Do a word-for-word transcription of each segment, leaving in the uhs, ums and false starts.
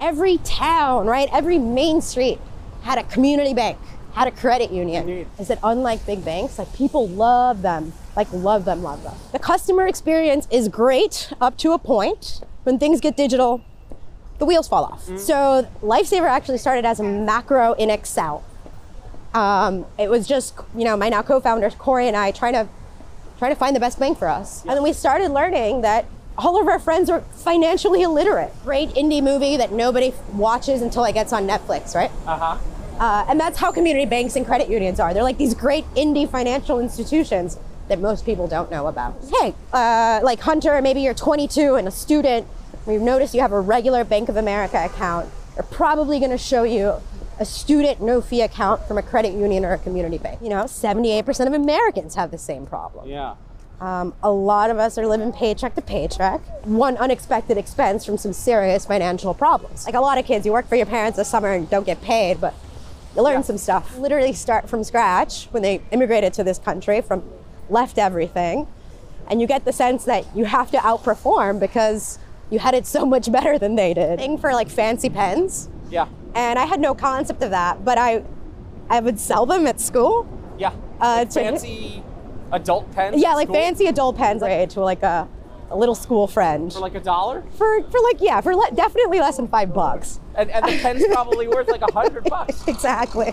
Every town, right? Every main street had a community bank, had a credit union. Indeed. Is that unlike big banks, like people love them, like love them, love them. The customer experience is great up to a point. When things get digital, the wheels fall off. Mm-hmm. So Lifesaver actually started as a macro in Excel. Um, it was just, you know, my now co-founders, Corey and I, trying to trying to find the best bank for us. Yeah. And then we started learning that all of our friends are financially illiterate. Great indie movie that nobody watches until it gets on Netflix, right? Uh-huh. Uh, and that's how community banks and credit unions are. They're like these great indie financial institutions that most people don't know about. Hey, uh, like Hunter, maybe you're twenty-two and a student. We've noticed you have a regular Bank of America account. They're probably gonna show you a student no-fee account from a credit union or a community bank. You know, seventy-eight percent of Americans have the same problem. Yeah. Um, a lot of us are living paycheck to paycheck. One unexpected expense from some serious financial problems. Like a lot of kids, you work for your parents this summer and don't get paid, but you learn yeah. some stuff. Literally start from scratch when they immigrated to this country, from left everything. And you get the sense that you have to outperform because you had it so much better than they did. Thing for like fancy pens. Yeah. And I had no concept of that, but I I would sell them at school. Yeah. Uh, like to, fancy adult pens? Yeah, like school? fancy adult pens like, to like a, a little school friend. For like a dollar? For for like, yeah, for le- definitely less than five bucks. And, and the pen's probably worth like a hundred bucks. Exactly.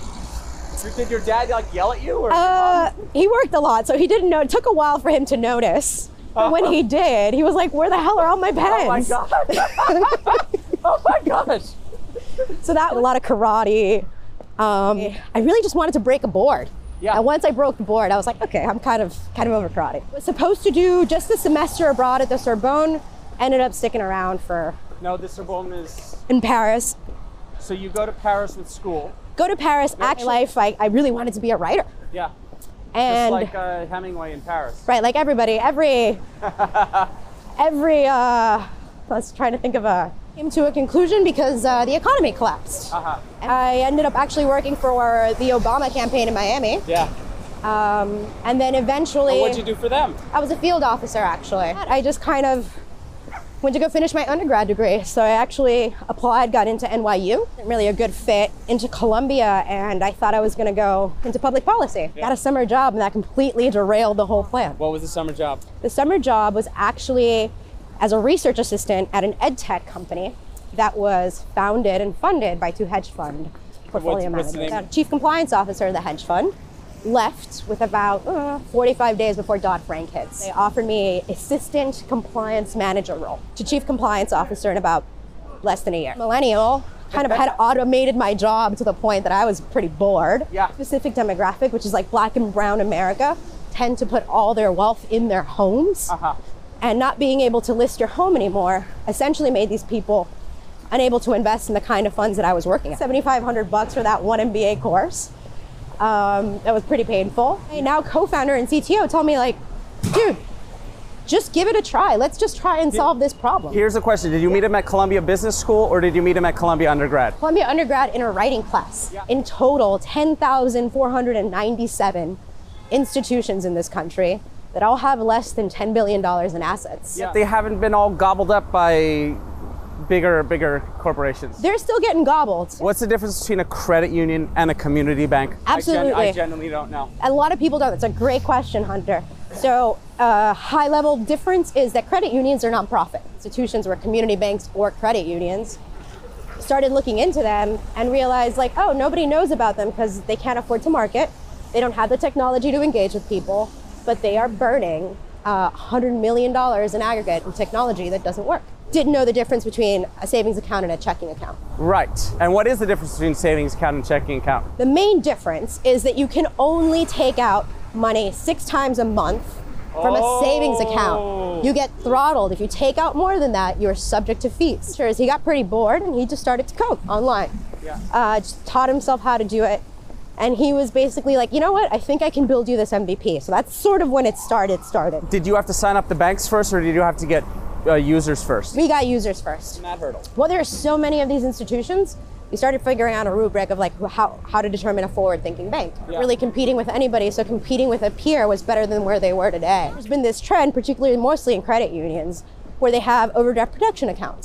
Did your dad like yell at you? Or uh, he worked a lot, so he didn't know. It took a while for him to notice. But when he did, he was like, where the hell are all my pens? Oh my God. Oh my gosh. So that, a lot of karate. Um, I really just wanted to break a board. Yeah. And once I broke the board, I was like, okay, I'm kind of kind of over karate. I was supposed to do just a semester abroad at the Sorbonne. Ended up sticking around for. No, the Sorbonne is in Paris. So you go to Paris with school. Go to Paris. Yep. Actually, life, I, I really wanted to be a writer. Yeah. And just like uh, Hemingway in Paris. Right, like everybody, every every. Uh, let's try to think of a. Came to a conclusion because uh, the economy collapsed. Uh-huh. I ended up actually working for the Obama campaign in Miami. Yeah. Um, and then eventually... Well, what'd you do for them? I was a field officer, actually. I just kind of went to go finish my undergrad degree. So I actually applied, got into N Y U. Really a good fit into Columbia, and I thought I was going to go into public policy. Yeah. Got a summer job, and that completely derailed the whole plan. What was the summer job? The summer job was actually as a research assistant at an ed tech company that was founded and funded by two hedge fund portfolio what's, managers. what's The chief compliance officer of the hedge fund left with about uh, forty-five days before Dodd-Frank hits. They offered me assistant compliance manager role to chief compliance officer in about less than a year. Millennial kind of had automated my job to the point that I was pretty bored. Yeah. Specific demographic, which is like Black and brown America, tend to put all their wealth in their homes. Uh-huh. And not being able to list your home anymore essentially made these people unable to invest in the kind of funds that I was working at. seventy-five hundred bucks for that one M B A course. Um, that was pretty painful. And now co-founder and C T O told me like, dude, just give it a try. Let's just try and solve this problem. Here's the question. Did you meet him at Columbia Business School or did you meet him at Columbia undergrad? Columbia undergrad in a writing class. Yeah. In total, ten thousand four hundred ninety-seven institutions in this country that all have less than ten billion dollars in assets. Yeah. They haven't been all gobbled up by bigger, bigger corporations. They're still getting gobbled. What's the difference between a credit union and a community bank? Absolutely. I, gen- I genuinely don't know. A lot of people don't. It's a great question, Hunter. So a uh, high level difference is that credit unions are nonprofit institutions, where community banks or credit unions started looking into them and realized like, oh, nobody knows about them because they can't afford to market. They don't have the technology to engage with people, but they are burning uh, one hundred million dollars in aggregate in technology that doesn't work. Didn't know the difference between a savings account and a checking account. Right. And what is the difference between savings account and checking account? The main difference is that you can only take out money six times a month from oh. a savings account. You get throttled. If you take out more than that, you're subject to fees. Sure, he got pretty bored and he just started to code online. Yeah. Uh, just taught himself how to do it. And he was basically like, you know what? I think I can build you this M V P. So that's sort of when it started, started. Did you have to sign up the banks first or did you have to get uh, users first? We got users first. Mad hurdle. Well, there are so many of these institutions, we started figuring out a rubric of like how, how to determine a forward-thinking bank. Yeah. Really competing with anybody, so competing with a peer was better than where they were today. There's been this trend, particularly mostly in credit unions, where they have overdraft protection accounts.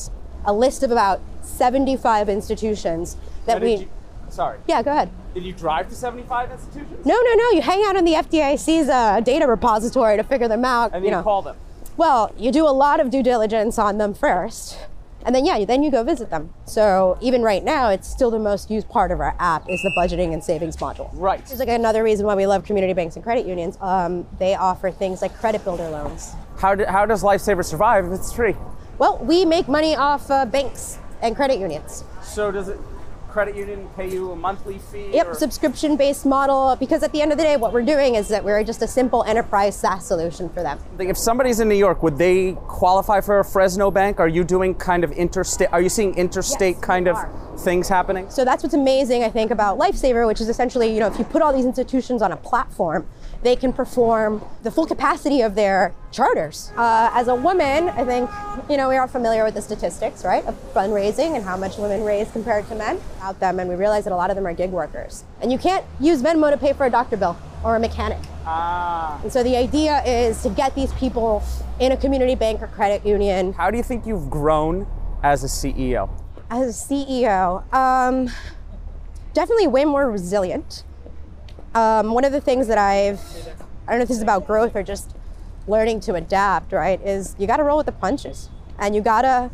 a list of about seventy-five institutions that How did we. you- sorry. Yeah, go ahead. Did you drive to seventy-five institutions? No, no, no. You hang out in the F D I C's uh, data repository to figure them out. And you you know. call them. Well, you do a lot of due diligence on them first, and then yeah, then you go visit them. So even right now, it's still the most used part of our app is the budgeting and savings module. Right. It's like another reason why we love community banks and credit unions. Um, they offer things like credit builder loans. How, do, how does Lifesaver survive if it's free? Well, we make money off uh, banks and credit unions. So does it credit union pay you a monthly fee? Yep, or- subscription-based model, because at the end of the day, what we're doing is that we're just a simple enterprise SaaS solution for them. Like, if somebody's in New York, would they qualify for a Fresno bank? Are you doing kind of interstate, are you seeing interstate Yes, kind we of are. things happening? So that's what's amazing, I think, about Lifesaver, which is essentially, you know, if you put all these institutions on a platform, they can perform the full capacity of their charters. Uh, as a woman, I think, you know, we are familiar with the statistics, right, of fundraising and how much women raise compared to men out them, and we realize that a lot of them are gig workers. And you can't use Venmo to pay for a doctor bill or a mechanic. Ah. And so the idea is to get these people in a community bank or credit union. How do you think you've grown as a C E O? As a C E O, um, definitely way more resilient. Um, one of the things that I've, I don't know if this is about growth or just learning to adapt, right, is you gotta roll with the punches. And you gotta,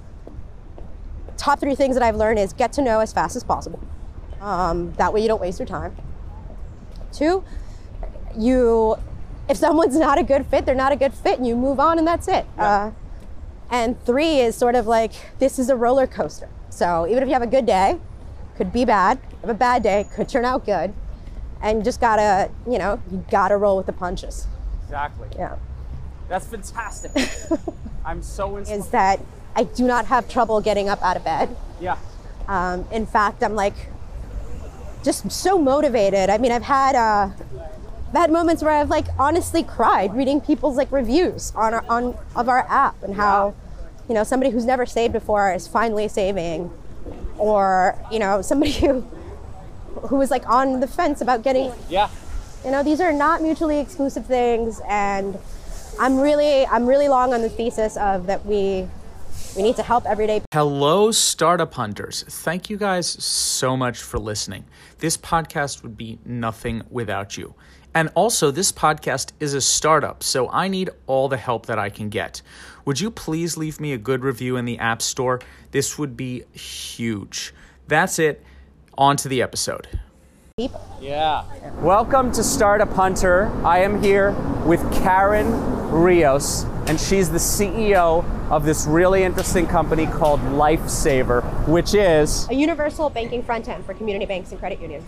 top three things that I've learned is get to know as fast as possible. Um, that way you don't waste your time. Two, you, if someone's not a good fit, they're not a good fit, and you move on and that's it. Yeah. Uh, and three is sort of like, this is a roller coaster. So even if you have a good day, could be bad. Have a bad day, could turn out good. And you just gotta, you know, you gotta roll with the punches. Exactly. Yeah. That's fantastic. I'm so inspired. Is that I do not have trouble getting up out of bed. Yeah. Um, in fact, I'm like just so motivated. I mean, I've had uh, I've had moments where I've like honestly cried reading people's like reviews on our, on of our app and how, you know, somebody who's never saved before is finally saving, or you know, somebody who who was like on the fence about getting. Yeah. You know, these are not mutually exclusive things, and I'm really I'm really long on the thesis of that we we need to help everyday. Hello, Startup Hunters. Thank you guys so much for listening. This podcast would be nothing without you. And also, this podcast is a startup, so I need all the help that I can get. Would you please leave me a good review in the App Store? This would be huge. That's it. On to the episode. Yeah. Welcome to Startup Hunter. I am here with Karen Rios, and she's the C E O of this really interesting company called Lifesaver, which is... A universal banking front end for community banks and credit unions.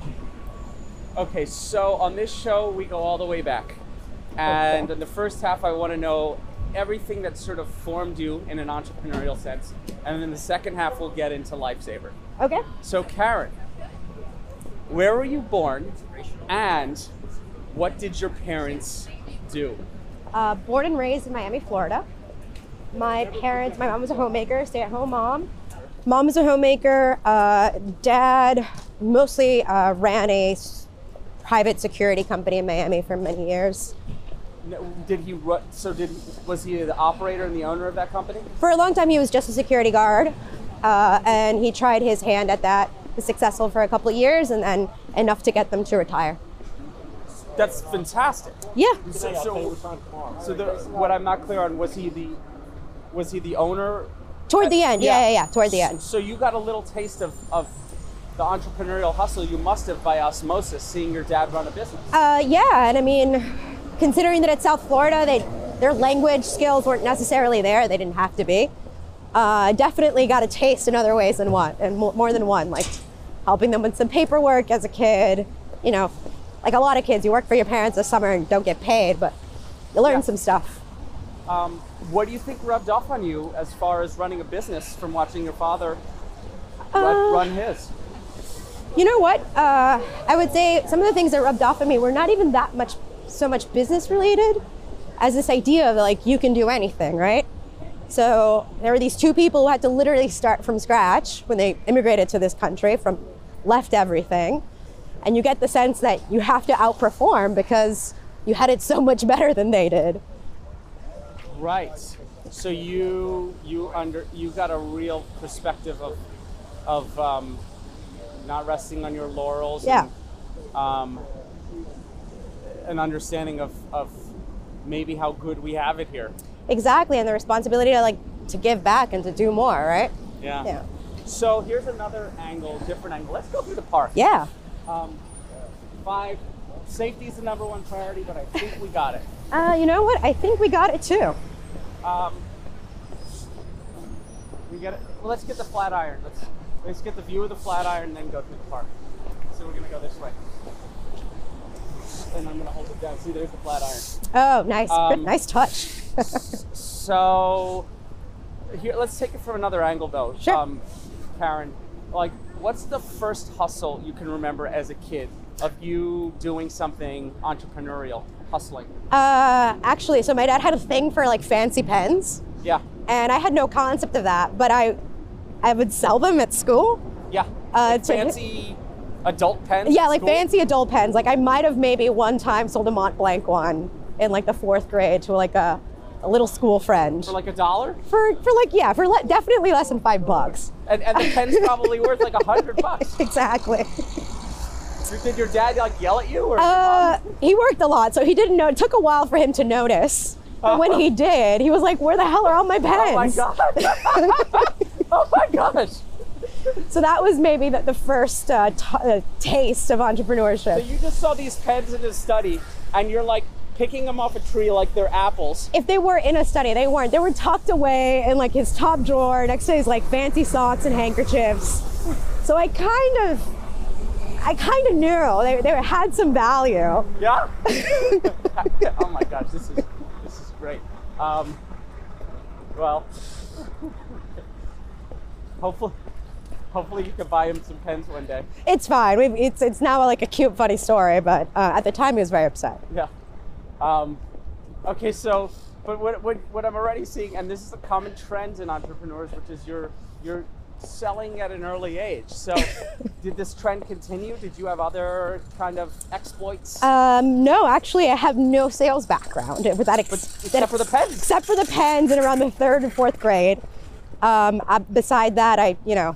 Okay, so on this show, we go all the way back. And Okay. in the first half, I want to know everything that sort of formed you in an entrepreneurial sense. And then the second half, we'll get into Lifesaver. Okay. So Karen, where were you born, and what did your parents do? Uh, born and raised in Miami, Florida. My parents, my mom was a homemaker, stay-at-home mom. Mom was a homemaker. Uh, dad mostly uh, ran a s- private security company in Miami for many years. No, Did he? ru- So did was he the operator and the owner of that company? For a long time, he was just a security guard, uh, and he tried his hand at that. Was successful for a couple of years, and then enough to get them to retire. That's fantastic. Yeah. So, so, so the, what I'm not clear on, was he the was he the owner? Toward the end, yeah, Yeah. yeah, yeah, toward the end. So you got a little taste of, of the entrepreneurial hustle you must have by osmosis, seeing your dad run a business. Uh, yeah, and I mean, considering that it's South Florida, they their language skills weren't necessarily there. They didn't have to be. Uh, definitely got a taste in other ways than one, and mo- more than one, like helping them with some paperwork as a kid. You know, like a lot of kids, you work for your parents this summer and don't get paid, but you learn Yeah. some stuff. Um, what do you think rubbed off on you as far as running a business from watching your father run, Uh, run his? You know what? Uh, I would say some of the things that rubbed off on me were not even that much, so much business related, as this idea of like you can do anything, right? So there were these two people who had to literally start from scratch when they immigrated to this country, from left everything, and you get the sense that you have to outperform because you had it so much better than they did. Right. So you you under you got a real perspective of of um, not resting on your laurels. Yeah. And, um, an understanding of, of maybe how good we have it here. Exactly, and the responsibility to like to give back and to do more, right? Yeah. Yeah. So here's another angle, different angle. Let's go through the park. Yeah. Um, five, safety is the number one priority, but I think we got it. Uh, you know what? I think we got it too. Um, we get it. Well, let's get the flat iron. Let's let's get the view of the flat iron and then go through the park. So we're gonna go this way, and I'm gonna hold it down. See, there's the flat iron. Oh, nice. Um, Good, nice touch. So here, let's take it from another angle, though. Sure. Um, Karen, like, what's the first hustle you can remember as a kid of you doing something entrepreneurial, hustling? Uh, actually, so my dad had a thing for like fancy pens, Yeah. and I had no concept of that, but I, I would sell them at school. Yeah. Uh, Like to- fancy adult pens. Yeah, at like school? fancy adult pens. Like I might have maybe one time sold a Mont Blanc one in like the fourth grade to like a, a little school friend. For like a dollar? For for like yeah, for le- definitely less than five bucks. And, and the pen's probably worth like a hundred bucks. Exactly. Did your dad like yell at you? Or Uh, he worked a lot, so he didn't know. It took a while for him to notice. But when he did, he was like, "Where the hell are all my Oh my pens?" god! Oh my gosh! So that was maybe the, the first uh, t- uh, taste of So entrepreneurship. you just saw these pens in his study, and you're like picking them off a tree like they're apples. If they were in a study, they weren't. They were tucked away in like his top drawer next to his like fancy socks and handkerchiefs. So I kind of, I kind of knew they, they had some value. Yeah. Oh my gosh, this is this is great. Um, well, hopefully, hopefully you can buy him some pens one day. It's fine. We've, it's it's now like a cute, funny story, but uh, at the time he was very upset. Yeah. Um, okay, so, but what, what what I'm already seeing, and this is a common trend in entrepreneurs, which is you're you're selling at an early age. So, did this trend continue? Did you have other kind of exploits? Um, no, actually, I have no sales background. With that, ex- But that except for the pens. Except for the pens, and around the third and fourth grade. Um, I, beside that, I you know,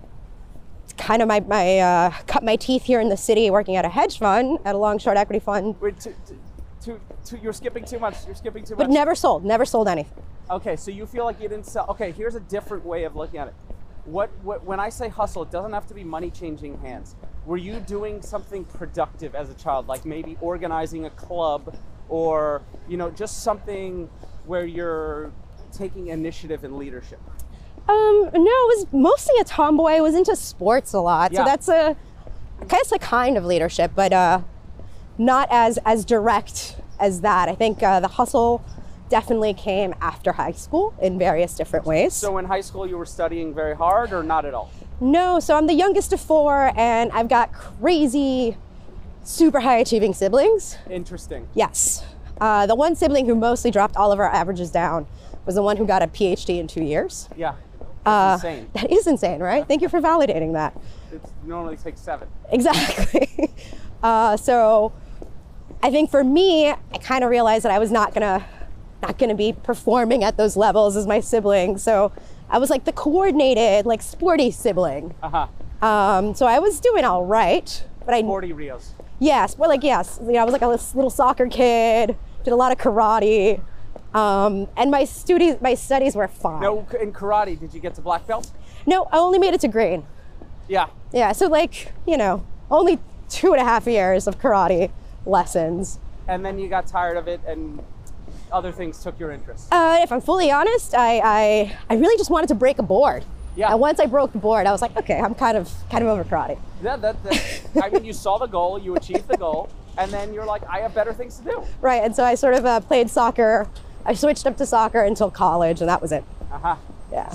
kind of my my uh, cut my teeth here in the city working at a hedge fund, at a long short equity fund, Wait, too, too, too, you're skipping too much. You're skipping too but much. never sold. Never sold anything. Okay, so you feel like you didn't sell. Okay, here's a different way of looking at it. What, what when I say hustle, it doesn't have to be money changing hands. Were you doing something productive as a child, like maybe organizing a club, or you know, just something where you're taking initiative and leadership? Um, no, it was mostly a tomboy. I was into sports a lot, Yeah. so that's a, I guess a kind of leadership, but uh, not as as direct as that. I think uh, the hustle definitely came after high school in various different ways. So in high school, you were studying very hard, or not at all? No, so I'm the youngest of four, and I've got crazy, super high achieving siblings. Interesting. Yes. Uh, the one sibling who mostly dropped all of our averages down was the one who got a P H D in two years. Yeah. Uh, That's insane. That is insane, right? Thank you for validating that. It normally takes seven. Exactly. uh, so I think for me, I kind of realized that I was not gonna not gonna be performing at those levels as my siblings. So I was like the coordinated, like sporty sibling. Uh huh. Um, so I was doing all right, but I forty Rios. yes, well, like yes, you know, I was like a little soccer kid. Did a lot of karate, um, and my studies my studies were fine. No, in karate, did you get to black belt? No, I only made it to green. Yeah. Yeah, so like you know, only two and a half years of karate lessons. And then you got tired of it, and other things took your interest. Uh, if I'm fully honest, I, I I really just wanted to break a board. Yeah. And once I broke the board, I was like, okay, I'm kind of kind of over karate. Yeah, that, that I mean, you saw the goal, you achieved the goal, and then you're like, I have better things to do. Right, and so I sort of uh, played soccer. I switched up to soccer until college, and that was it. Uh huh. Yeah.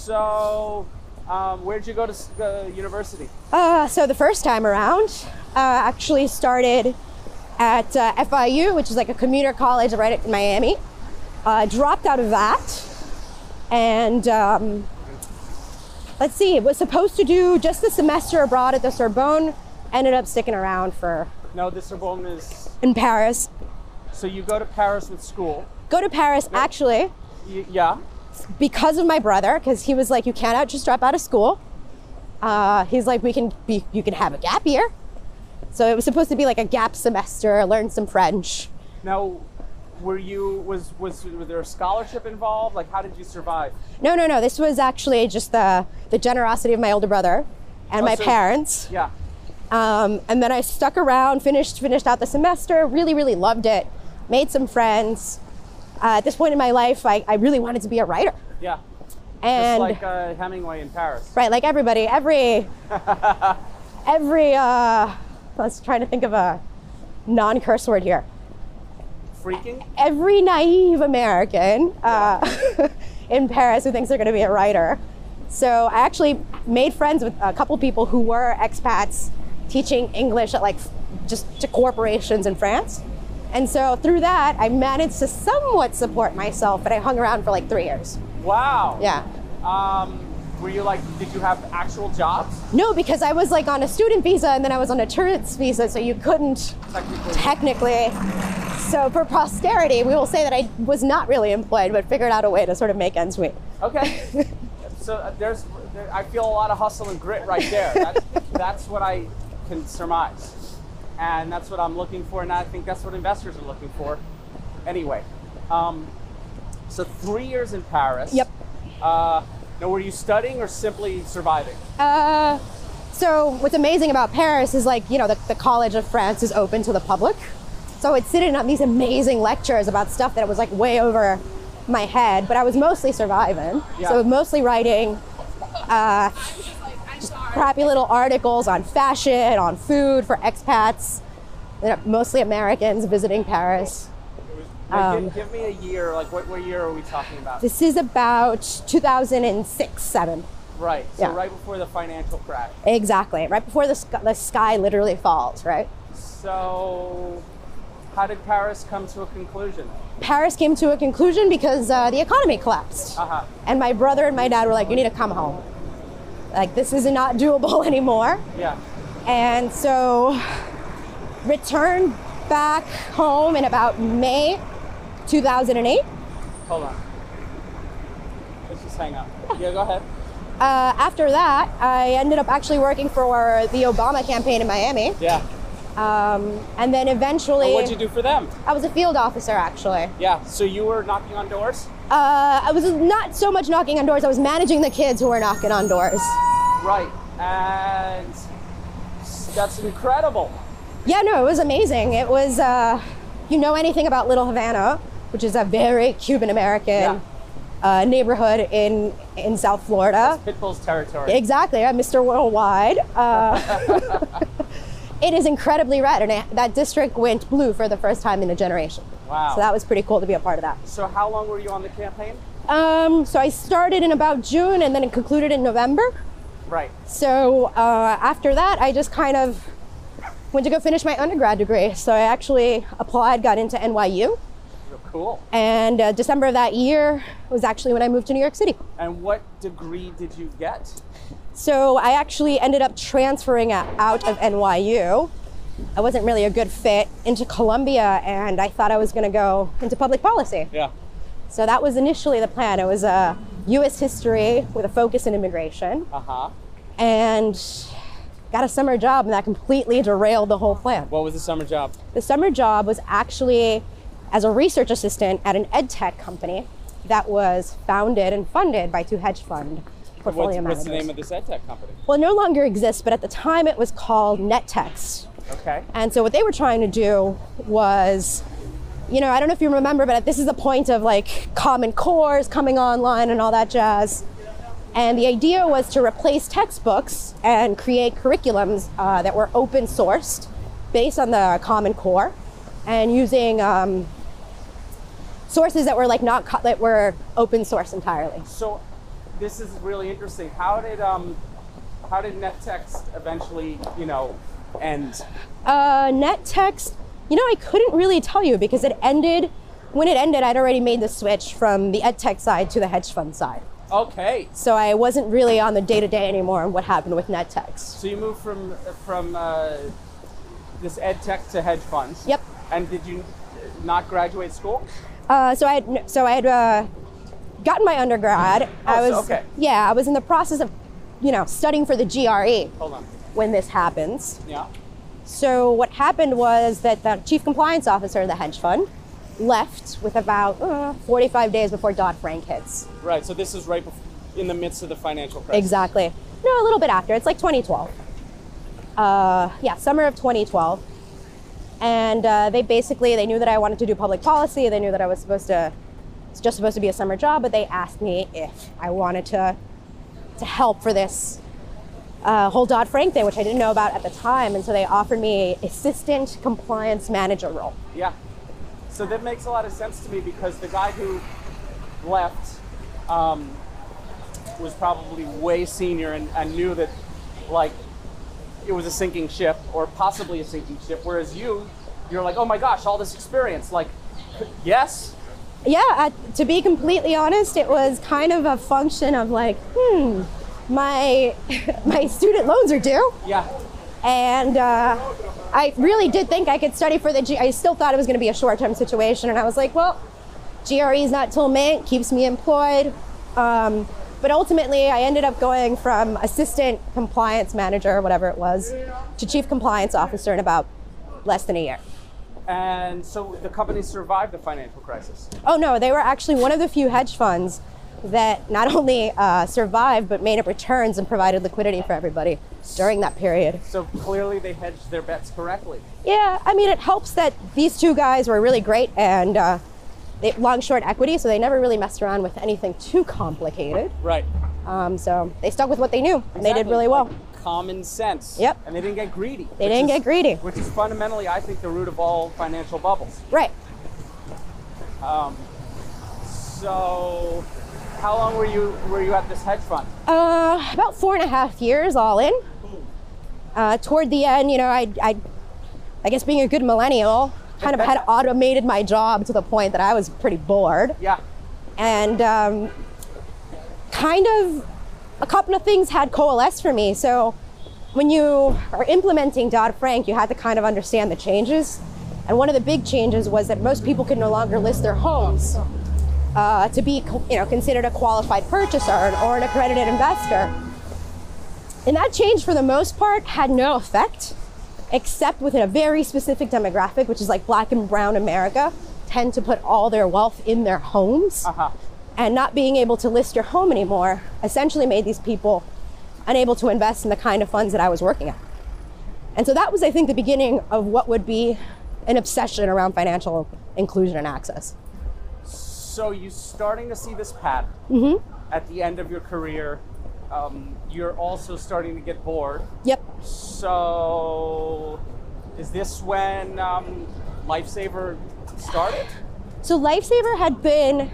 So, um, where did you go to s- uh, university? Uh, so the first time around, uh, actually started at uh, F I U, which is like a commuter college right in Miami. Uh, dropped out of that, and um, let's see, was supposed to do just a semester abroad at the Sorbonne. Ended up sticking around for No, the Sorbonne is. in Paris. So you go to Paris with school. Go to Paris, actually. Y- yeah. because of my brother, because he was like, you cannot just drop out of school. Uh, he's like, we can be, you can have a gap year. So it was supposed to be like a gap semester, learn some French. Now, were you, was, was, was there a scholarship involved? Like, how did you survive? No, no, no. This was actually just the, the generosity of my older brother and Oh, my so- parents. Yeah. Um, and then I stuck around, finished finished out the semester, really, really loved it, made some friends. Uh, at this point in my life, I, I really wanted to be a writer. Yeah. And Just like uh, Hemingway in Paris. right, like everybody, every, every, uh, I was trying to think of a non-curse word here. Freaking? Every naive American uh, in Paris who thinks they're going to be a writer. So I actually made friends with a couple people who were expats teaching English at like just to corporations in France. And so through that, I managed to somewhat support myself, but I hung around for like three years. Wow. Yeah. Um, were you like, did you have actual jobs? No, because I was like on a student visa and then I was on a tourist visa, so you couldn't Technically. technically. So for posterity, we will say that I was not really employed, but figured out a way to sort of make ends meet. Okay. So uh, there's, there, I feel a lot of hustle and grit right there. That's, that's what I can surmise. And that's what I'm looking for, and I think that's what investors are looking for. Anyway, um, so three years in Paris. Yep. Uh, now, were you studying or simply surviving? Uh, so what's amazing about Paris is like, you know, the, the College of France is open to the public. So I'd sit in on these amazing lectures about stuff that was like way over my head, but I was mostly surviving. Yeah. So mostly writing uh, just crappy little articles on fashion, on food for expats, you know, mostly Americans visiting Paris. Like, Um, give, give me a year, like what, what year are we talking about? This is about two thousand six, seven. Right, so yeah. right before the financial crash. Exactly, right before the, sk- the sky literally falls, right? So how did Paris come to a conclusion? Paris came to a conclusion because uh, the economy collapsed. Uh-huh. And my brother and my dad were like, you need to come home. Like, this is not doable anymore. Yeah. And so returned back home in about May two thousand eight. Hold on. Let's just hang up. Yeah, go ahead. Uh, after that, I ended up actually working for the Obama campaign in Miami. Yeah. Um, and then eventually, Well, what'd you do for them? I was a field officer actually. Yeah, so you were knocking on doors? Uh, I was not so much knocking on doors, I was managing the kids who were knocking on doors. Right, and that's incredible. Yeah, no, it was amazing. It was, uh, you know anything about Little Havana, which is a very Cuban-American Yeah. uh, neighborhood in, in South Florida. Pitbull's territory. Exactly, I'm Mister Worldwide. Uh, it is incredibly red, and it, that district went blue for the first time in a generation. Wow. So that was pretty cool to be a part of that. So how long were you on the campaign? Um, so I started in about June, and then it concluded in November. Right. So uh, after that, I just kind of went to go finish my undergrad degree. So I actually applied, got into N Y U. Oh, cool. And uh, December of that year was actually when I moved to New York City. And what degree did you get? So I actually ended up transferring out of N Y U. I wasn't really a good fit into Columbia, and I thought I was going to go into public policy. Yeah. So that was initially the plan. It was a U S history with a focus in immigration, Uh-huh. and got a summer job, and that completely derailed the whole plan. What was the summer job? The summer job was actually as a research assistant at an ed tech company that was founded and funded by two hedge fund portfolio What's, what's managers. the name of this ed tech company? Well, it no longer exists, but at the time it was called NetText. Okay. And so what they were trying to do was, you know, I don't know if you remember, but this is the point of like Common Cores coming online and all that jazz. And the idea was to replace textbooks and create curriculums uh, that were open sourced based on the Common Core and using um, sources that were like not, co- that were open source entirely. So this is really interesting. How did um how did NetText eventually, you know, end? Uh, NetText, you know, I couldn't really tell you because it ended, when it ended, I'd already made the switch from the ed tech side to the hedge fund side. Okay. So I wasn't really on the day-to-day anymore on what happened with NetText. So you moved from from uh, this ed tech to hedge funds. Yep. And did you not graduate school? Uh, so I had, so I had uh, gotten my undergrad. Oh, I was, so- okay. yeah, I was in the process of, you know, studying for the G R E Hold on. when this happens. Yeah. So what happened was that the chief compliance officer of the hedge fund left with about uh, forty-five days before Dodd-Frank hits. Right. So this is right bef- in the midst of the financial crisis. Exactly. No, a little bit after. It's like twenty twelve. Uh, yeah, summer of twenty twelve. And uh, they basically, they knew that I wanted to do public policy. They knew that I was supposed to, it's just supposed to be a summer job, but they asked me if I wanted to, to help for this uh, whole Dodd-Frank thing, which I didn't know about at the time. And so they offered me assistant compliance manager role. Yeah. So that makes a lot of sense to me because the guy who left um, was probably way senior and, and knew that, like, it was a sinking ship or possibly a sinking ship. Whereas you, you're like, oh my gosh, all this experience. Like, yes. Yeah, uh, to be completely honest, it was kind of a function of like, hmm, my my student loans are due. Yeah. And uh, I really did think I could study for the G. I still thought it was going to be a short-term situation, and I was like, well, G R E is not till May. It keeps me employed. Um, but ultimately, I ended up going from assistant compliance manager, whatever it was, to chief compliance officer in about less than a year. And so the company survived the financial crisis. Oh no, they were actually one of the few hedge funds that not only uh, survived, but made up returns and provided liquidity for everybody during that period. So clearly they hedged their bets correctly. Yeah, I mean, it helps that these two guys were really great and uh, they long short equity, so they never really messed around with anything too complicated. Right. Um, so they stuck with what they knew, and they did Exactly. really well. Like common sense. Yep. And they didn't get greedy. They which didn't is- get greedy. Which is fundamentally, I think, the root of all financial bubbles. Right. Um, so how long were you were you at this hedge fund? Uh, about four and a half years all in. Uh, toward the end, you know, I, I, I guess being a good millennial, kind of had automated my job to the point that I was pretty bored. Yeah. And um, kind of a couple of things had coalesced for me. So when you are implementing Dodd-Frank, you had to kind of understand the changes. And one of the big changes was that most people could no longer list their homes uh, to be, you know, considered a qualified purchaser or an accredited investor. And that change, for the most part, had no effect, except within a very specific demographic, which is like Black and brown America, tend to put all their wealth in their homes. Uh-huh. And not being able to list your home anymore essentially made these people unable to invest in the kind of funds that I was working at. And so that was, I think, the beginning of what would be an obsession around financial inclusion and access. So you're starting to see this pattern Mm-hmm. at the end of your career. Um, you're also starting to get bored. Yep. So is this when um, Lifesaver started? So Lifesaver had been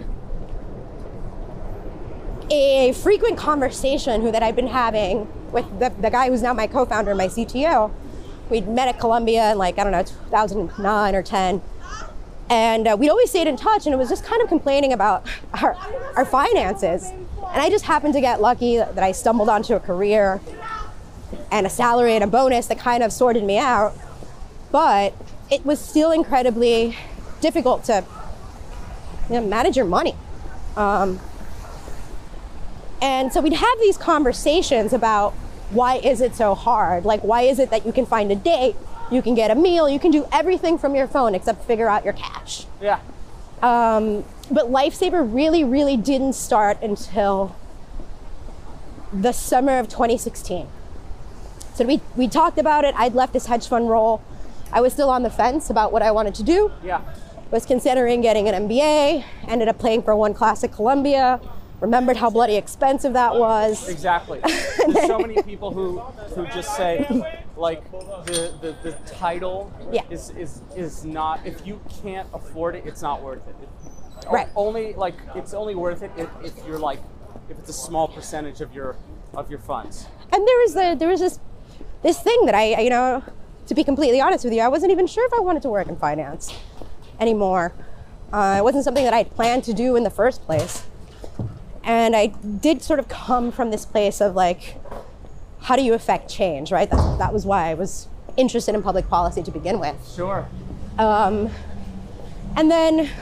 a frequent conversation who that I'd been having with the, the guy who's now my co-founder, my C T O. We'd met at Columbia in like, I don't know, two thousand nine or ten. And uh, we'd always stayed in touch, and it was just kind of complaining about our, our finances. And I just happened to get lucky that I stumbled onto a career and a salary and a bonus that kind of sorted me out. But it was still incredibly difficult to, you know, manage your money. Um, and so we'd have these conversations about why is it so hard? Like, why is it that you can find a date, you can get a meal, you can do everything from your phone except figure out your cash? Yeah. Um, but Lifesaver really, really didn't start until the summer of twenty sixteen. So we, we talked about it. I'd left this hedge fund role. I was still on the fence about what I wanted to do. Yeah. Was considering getting an M B A, ended up playing for one class at Columbia, remembered how bloody expensive that was. Exactly. There's so many people who who just say, like, the, the, the title Yeah. is, is is not, if you can't afford it, it's not worth it. It- Right. Only, like, it's only worth it if, if you're like, if it's a small percentage of your of your funds. And there was the, there was this this thing that I, you know, to be completely honest with you, I wasn't even sure if I wanted to work in finance anymore. Uh, it wasn't something that I'd planned to do in the first place. And I did sort of come from this place of like, how do you affect change, right? That, that was why I was interested in public policy to begin with. Sure. Um, and then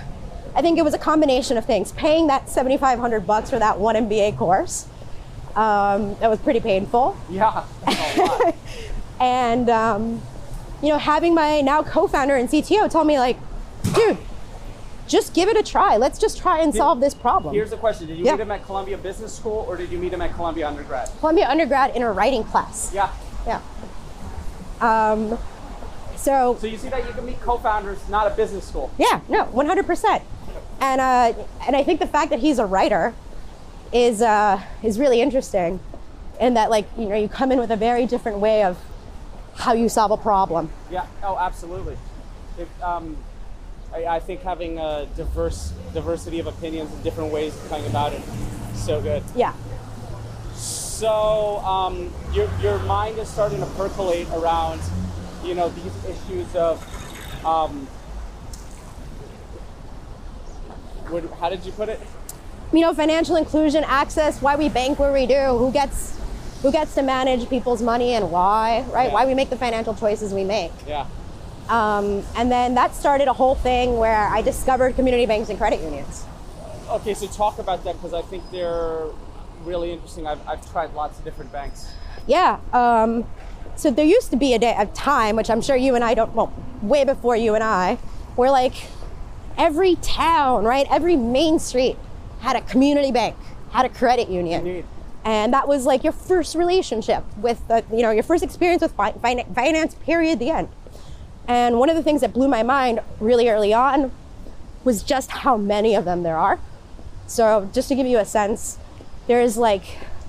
I think it was a combination of things. Paying that seventy-five hundred bucks for that one M B A course, um, that was pretty painful. Yeah, that's a lot. And, um, you know, having my now co-founder and C T O tell me like, dude, just give it a try. Let's just try and Did, solve this problem. Here's the question. Did you yeah. meet him at Columbia Business School or did you meet him at Columbia undergrad? Columbia undergrad in a writing class. Yeah. Yeah. Um, so, so you see that you can meet co-founders, not a business school. Yeah, no, one hundred percent. And uh, and I think the fact that he's a writer is uh, is really interesting, in that, like, you know, you come in with a very different way of how you solve a problem. Yeah. Oh, absolutely. It, um, I, I think having a diverse diversity of opinions and different ways of coming about it is so good. Yeah. So um, your your mind is starting to percolate around, you know, these issues of. Um, What, how did you put it? You know, financial inclusion, access, why we bank where we do, who gets who gets to manage people's money and why, right? Yeah. Why we make the financial choices we make. Yeah. Um, and then that started a whole thing where I discovered community banks and credit unions. Okay, so talk about that, because I think they're really interesting. I've, I've tried lots of different banks. Yeah. Um, so there used to be a, day, a time, which I'm sure you and I don't, well, way before you and I, where like, every town, right? Every main street had a community bank, had a credit union. Indeed. And that was like your first relationship with, the, you know, your first experience with fi- finance, period, the end. And one of the things that blew my mind really early on was just how many of them there are. So just to give you a sense, there's like,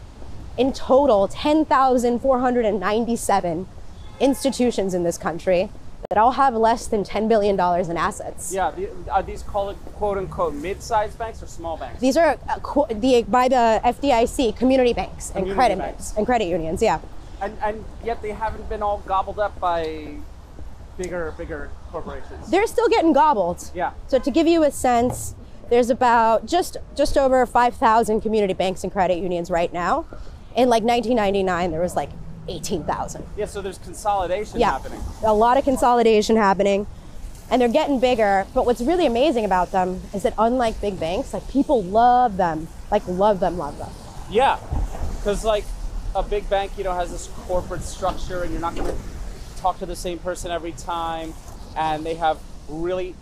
in total, ten thousand four hundred ninety-seven institutions in this country that all have less than ten billion dollars in assets. Yeah, the, are these called quote unquote mid-sized banks or small banks? These are uh, co- the, by the F D I C, community banks Community and credit banks. banks and credit unions, yeah. And, and yet they haven't been all gobbled up by bigger, bigger corporations. They're still getting gobbled. Yeah. So to give you a sense, there's about just, just over five thousand community banks and credit unions right now. In like nineteen ninety-nine, there was like eighteen thousand. Yeah, so there's consolidation Yeah, happening. a lot of consolidation happening, and they're getting bigger. But what's really amazing about them is that unlike big banks, like people love them, like love them, love them. Yeah, because like a big bank, you know, has this corporate structure, and you're not going to talk to the same person every time, and they have really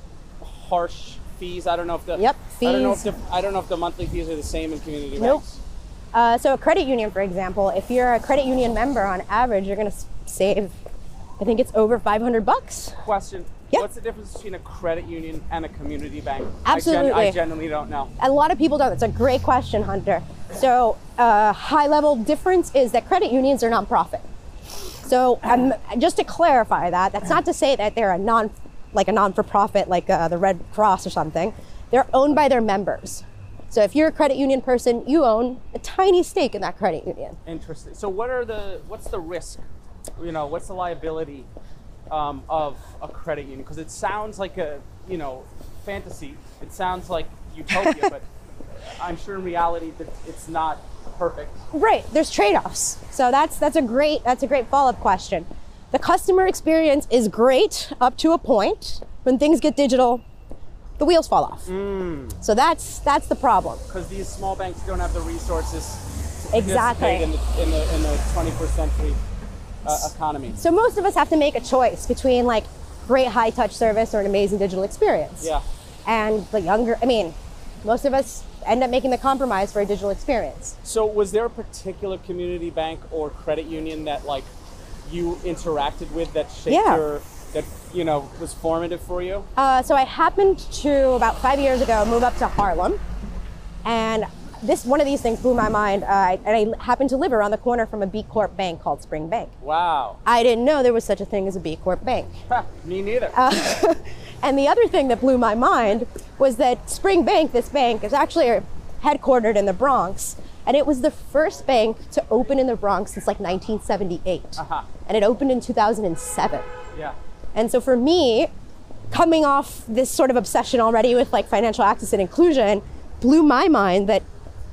harsh fees. I don't know if the Yep, I don't know if fees. the I don't know if the monthly fees are the same in community Nope. banks. Uh, so a credit union, for example, if you're a credit union member, on average, you're going to save, I think it's over five hundred bucks. Question. Yeah. What's the difference between a credit union and a community bank? Absolutely. I, gen- I genuinely don't know. A lot of people don't. It's a great question, Hunter. So a high level difference is that credit unions are nonprofit. So um, just to clarify that, that's not to say that they're a non, like a non-for-profit, like uh, the Red Cross or something. They're owned by their members. So if you're a credit union person, you own a tiny stake in that credit union. Interesting. So what are the what's the risk? You know, what's the liability um, of a credit union? Because it sounds like a you know fantasy. It sounds like utopia, but I'm sure in reality that it's not perfect. Right. There's trade-offs. So that's that's a great that's a great follow-up question. The customer experience is great up to a point. When things get digital, the wheels fall off. Mm. So that's that's the problem. Because these small banks don't have the resources to Exactly. participate in the, in the, in the twenty-first century uh, economy. So most of us have to make a choice between like great high touch service or an amazing digital experience. Yeah. And the younger, I mean, most of us end up making the compromise for a digital experience. So was there a particular community bank or credit union that like you interacted with that shaped Yeah. your, that, you know, was formative for you? Uh, so I happened to, about five years ago, move up to Harlem. And this one of these things blew my mind. Uh, and I happened to live around the corner from a B Corp bank called Spring Bank. Wow. I didn't know there was such a thing as a B Corp bank. Ha, me neither. Uh, and the other thing that blew my mind was that Spring Bank, this bank, is actually headquartered in the Bronx. And it was the first bank to open in the Bronx since like nineteen seventy-eight. Uh-huh. And it opened in two thousand seven. Yeah. And so for me, coming off this sort of obsession already with like financial access and inclusion, blew my mind that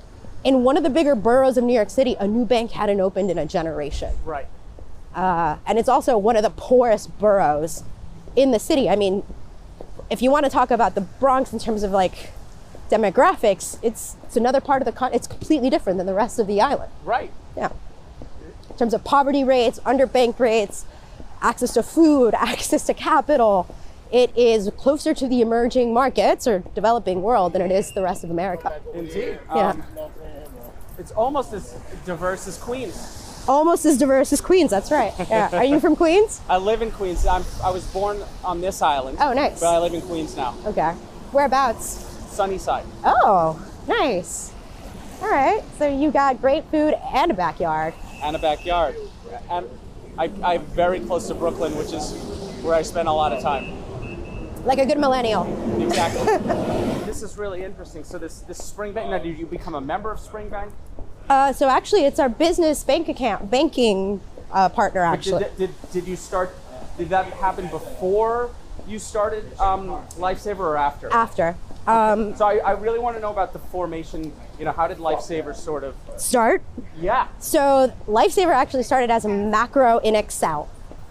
in one of the bigger boroughs of New York City, a new bank hadn't opened in a generation. Right. Uh, and it's also one of the poorest boroughs in the city. I mean, if you want to talk about the Bronx in terms of like demographics, it's it's another part of the con. It's completely different than the rest of the island. Right. Yeah. In terms of poverty rates, underbanked rates, access to food, access to capital, it is closer to the emerging markets or developing world than it is the rest of America. Indeed. Yeah. Um, it's almost as diverse as Queens. Almost as diverse as Queens, that's right. Yeah. Are you from Queens? I live in Queens. I'm, I was born on this island. Oh, nice. But I live in Queens now. Okay. Whereabouts? Sunnyside. Oh, nice. All right. So you got great food and a backyard. And a backyard. And I, I'm very close to Brooklyn, which is where I spend a lot of time. Like a good millennial. Exactly. This is really interesting. So this, this Springbank, now did you become a member of Springbank? Uh, so actually, it's our business bank account, banking uh, partner, actually. Did, did, did you start, did that happen before you started um, Lifesaver or after? After. Um, so I, I really want to know about the formation, you know, how did Lifesaver sort of... Start? Yeah. So Lifesaver actually started as a macro in Excel.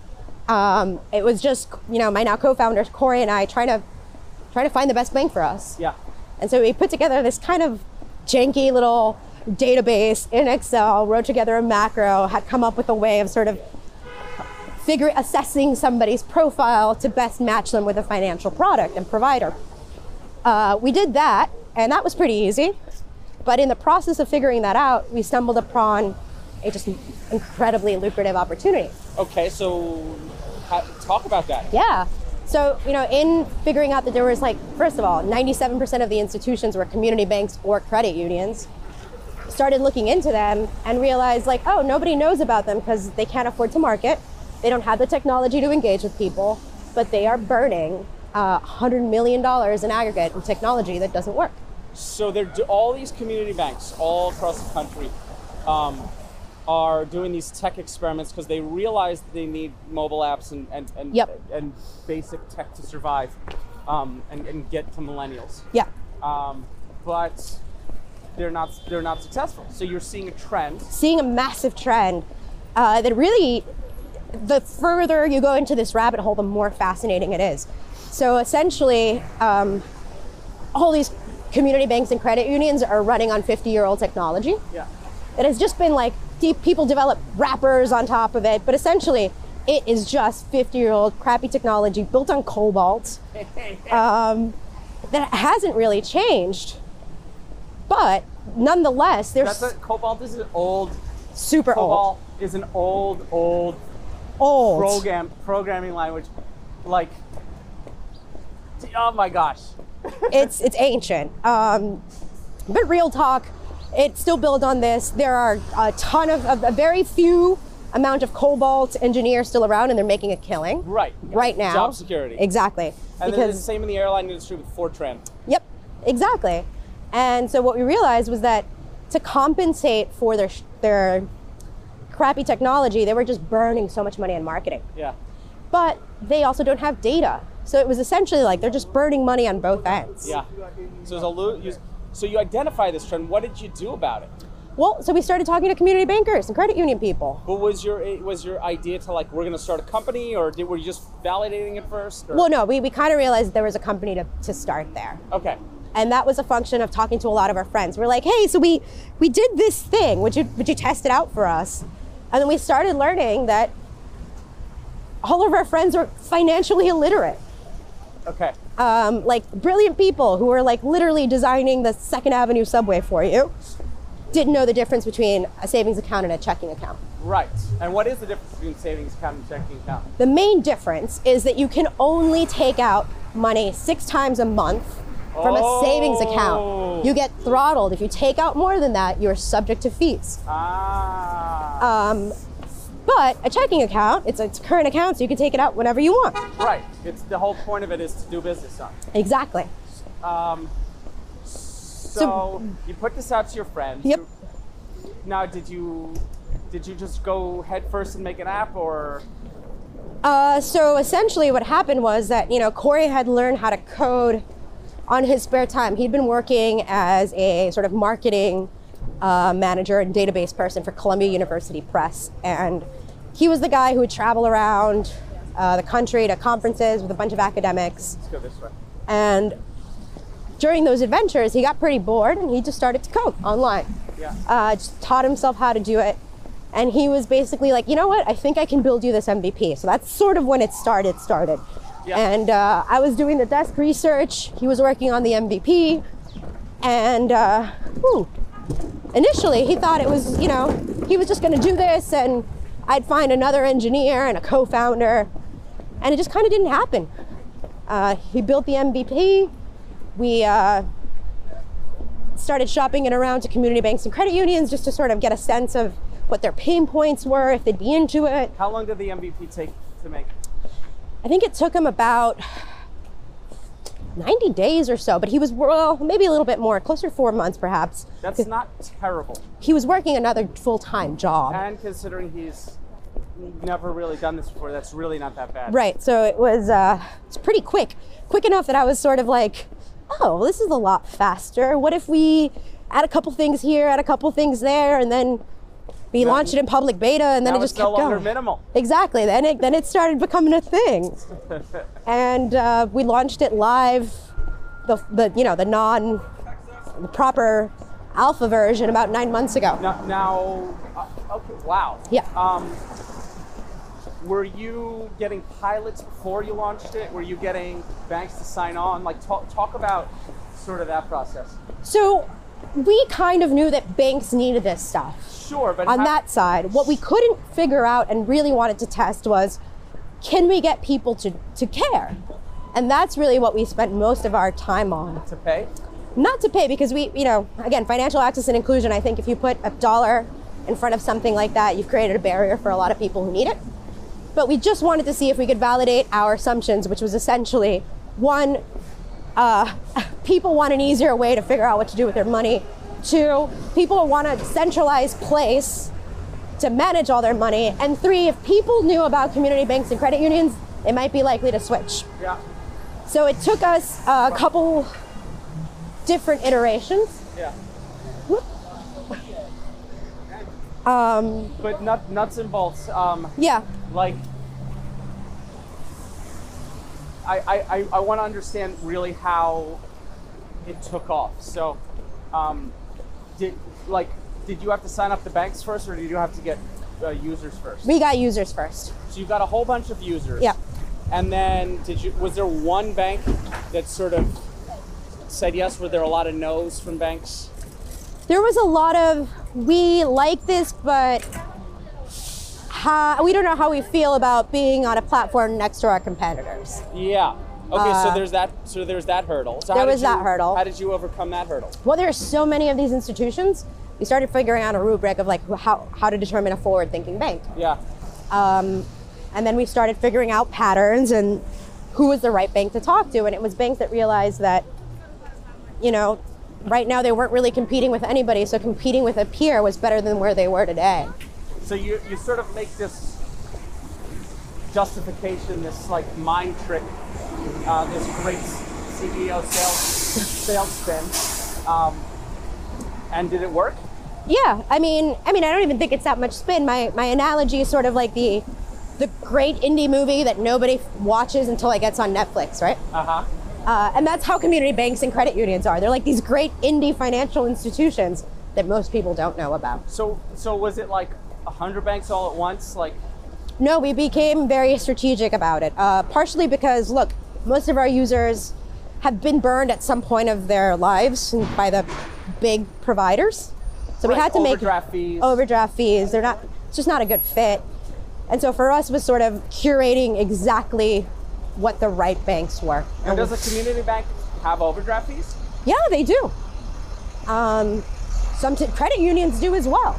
Um, it was just, you know, my now co-founders, Corey and I, trying to, trying to find the best bank for us. Yeah. And so we put together this kind of janky little database in Excel, wrote together a macro, had come up with a way of sort of figure assessing somebody's profile to best match them with a financial product and provider. Uh, we did that, and that was pretty easy. But in the process of figuring that out, we stumbled upon a just incredibly lucrative opportunity. Okay, so how, talk about that. Yeah. So, you know, in figuring out that there was like, first of all, ninety-seven percent of the institutions were community banks or credit unions, started looking into them and realized like, oh, nobody knows about them because they can't afford to market. They don't have the technology to engage with people, but they are burning uh, one hundred million dollars in aggregate in technology that doesn't work. So they're all these community banks all across the country um, are doing these tech experiments because they realize that they need mobile apps and and, and, Yep. and basic tech to survive um, and, and get to millennials. Yeah. Um, but they're not they're not successful. So you're seeing a trend. Seeing a massive trend uh, that really, the further you go into this rabbit hole, the more fascinating it is. So essentially, um, all these community banks and credit unions are running on fifty-year-old technology. Yeah. It has just been like, people develop wrappers on top of it, but essentially it is just fifty-year-old crappy technology built on Cobalt um, that hasn't really changed. But nonetheless, there's That's a, Cobalt is an old. super Cobalt old. is an old old Old. program programming language, like. Oh my gosh. it's it's ancient. Um, but real talk, it's still built on this. There are a ton of, of a very few amount of Cobalt engineers still around, and they're making a killing. Right. Right now. Job security. Exactly. And then it's the same in the airline industry with Fortran. Yep, exactly. And so what we realized was that to compensate for their their crappy technology, they were just burning so much money on marketing. Yeah. But they also don't have data. So it was essentially like they're just burning money on both ends. Yeah. So there's a lo- you, so you identify this trend. What did you do about it? Well, so we started talking to community bankers and credit union people. What was your was your idea to like we're going to start a company, or did, were you just validating it first? Or? Well, no, we, we kind of realized there was a company to, to start there. Okay. And that was a function of talking to a lot of our friends. We're like, hey, so we we did this thing. Would you would you test it out for us? And then we started learning that all of our friends are financially illiterate. Okay. Um, like brilliant people who were like literally designing the Second Avenue subway for you didn't know the difference between a savings account and a checking account. Right. And what is the difference between savings account and checking account? The main difference is that you can only take out money six times a month from Oh. a savings account. You get throttled. If you take out more than that, you're subject to fees. Ah. Um, but a checking account, it's a, it's a current account, so you can take it out whenever you want. Right. It's the whole point of it is to do business on. Exactly. Um, so, you put this out to your friends. Yep. You- now, did you did you just go head first and make an app, or? Uh, so essentially what happened was that, you know, Corey had learned how to code on his spare time. He'd been working as a sort of marketing uh, manager and database person for Columbia University Press. And he was the guy who would travel around uh, the country to conferences with a bunch of academics. Let's go this way. And during those adventures, he got pretty bored and he just started to code online. Yeah. Uh, just taught himself how to do it. And he was basically like, you know what? I think I can build you this M V P. So that's sort of when it started, started. Yeah. And uh, I was doing the desk research. He was working on the M V P. And uh, whew, initially he thought it was, you know, he was just going to do this and I'd find another engineer and a co-founder. And it just kind of didn't happen. Uh, he built the M V P. We uh, started shopping it around to community banks and credit unions just to sort of get a sense of what their pain points were, if they'd be into it. How long did the M V P take to make? I think it took him about ninety days or so, but he was, well, maybe a little bit more, closer to four months perhaps. That's not terrible. He was working another full-time job. And considering he's never really done this before, that's really not that bad. Right, so it was uh, it's pretty quick. Quick enough that I was sort of like, oh, this is a lot faster. What if we add a couple things here, add a couple things there, and then we Then- launched it in public beta, and then Now it just it's no kept longer going. minimal. Exactly. Then it then it started becoming a thing, and uh, we launched it live, the the you know the non, the proper alpha version about nine months ago. Now, now uh, okay, wow. Yeah. Um, were you getting pilots before you launched it? Were you getting banks to sign on? Like, talk talk about sort of that process. So we kind of knew that banks needed this stuff. Sure, but On how- that side, what we couldn't figure out and really wanted to test was, can we get people to, to care? And that's really what we spent most of our time on. to pay. Not to pay, because we, you know, again, financial access and inclusion, I think if you put a dollar in front of something like that, you've created a barrier for a lot of people who need it. But we just wanted to see if we could validate our assumptions, which was essentially, one, uh, people want an easier way to figure out what to do with their money. Two, people want a centralized place to manage all their money. And three, if people knew about community banks and credit unions, they might be likely to switch. Yeah. So it took us a couple different iterations. Yeah. Um, But nut, nuts and bolts. Um, yeah, like, I I, I, I want to understand really how it took off. So, um, did like did you have to sign up the banks first, or did you have to get uh, users first? we got users first. So you got a whole bunch of users. Yeah. And then did you? Was there one bank that sort of said yes? Were there a lot of no's from banks? There was a lot of, we like this, but how, we don't know how we feel about being on a platform next to our competitors. Yeah. Okay. so Uh, there's that. So there's that hurdle. So there how did was that you- hurdle. How did you overcome that hurdle? Well, there are so many of these institutions, we started figuring out a rubric of like how, how to determine a forward-thinking bank. Yeah. Um, and then we started figuring out patterns and who was the right bank to talk to. And it was banks that realized that, you know, right now they weren't really competing with anybody, so competing with a peer was better than where they were today. So you, you sort of make this justification, this like mind trick, uh, this great C E O sales sales spin, um, and did it work? Yeah, I mean, I mean, I don't even think it's that much spin. My my analogy is sort of like the the great indie movie that nobody watches until it gets on Netflix, right? Uh huh. Uh, and that's how community banks and credit unions are. They're like these great indie financial institutions that most people don't know about. So so was it like a hundred banks all at once? Like No, we became very strategic about it. Uh, partially because, look, most of our users have been burned at some point of their lives by the big providers. So we Right, had to make overdraft fees. overdraft fees. They're not, it's just not a good fit. And so for us was sort of curating exactly what the right banks were. and does a community bank have overdraft fees? Yeah, they do. Um, some t- credit unions do as well.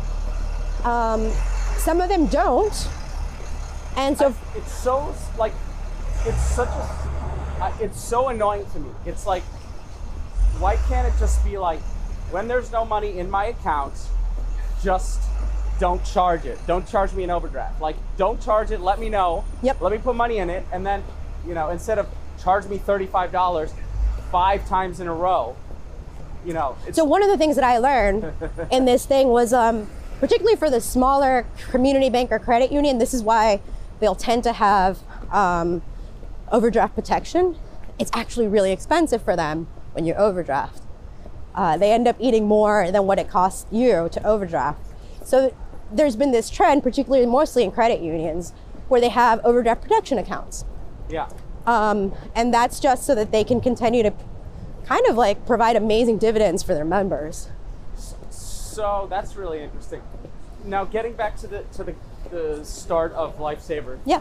Um, some of them don't. And so, It's so like it's such a uh, it's so annoying to me. It's like, why can't it just be like, when there's no money in my account, just don't charge it. Don't charge me an overdraft. Like, don't charge it. Let me know. Yep. Let me put money in it, and then, you know, instead of charge me thirty-five dollars five times in a row, you know. It's, so one of the things that I learned in this thing was, um, particularly for the smaller community bank or credit union, this is why they'll tend to have um, overdraft protection, it's actually really expensive for them when you overdraft. Uh, they end up eating more than what it costs you to overdraft. So there's been this trend, particularly mostly in credit unions, where they have overdraft protection accounts. Yeah. Um, and that's just so that they can continue to kind of like provide amazing dividends for their members. So that's really interesting. Now, getting back to the to the, the start of Lifesaver. Yeah.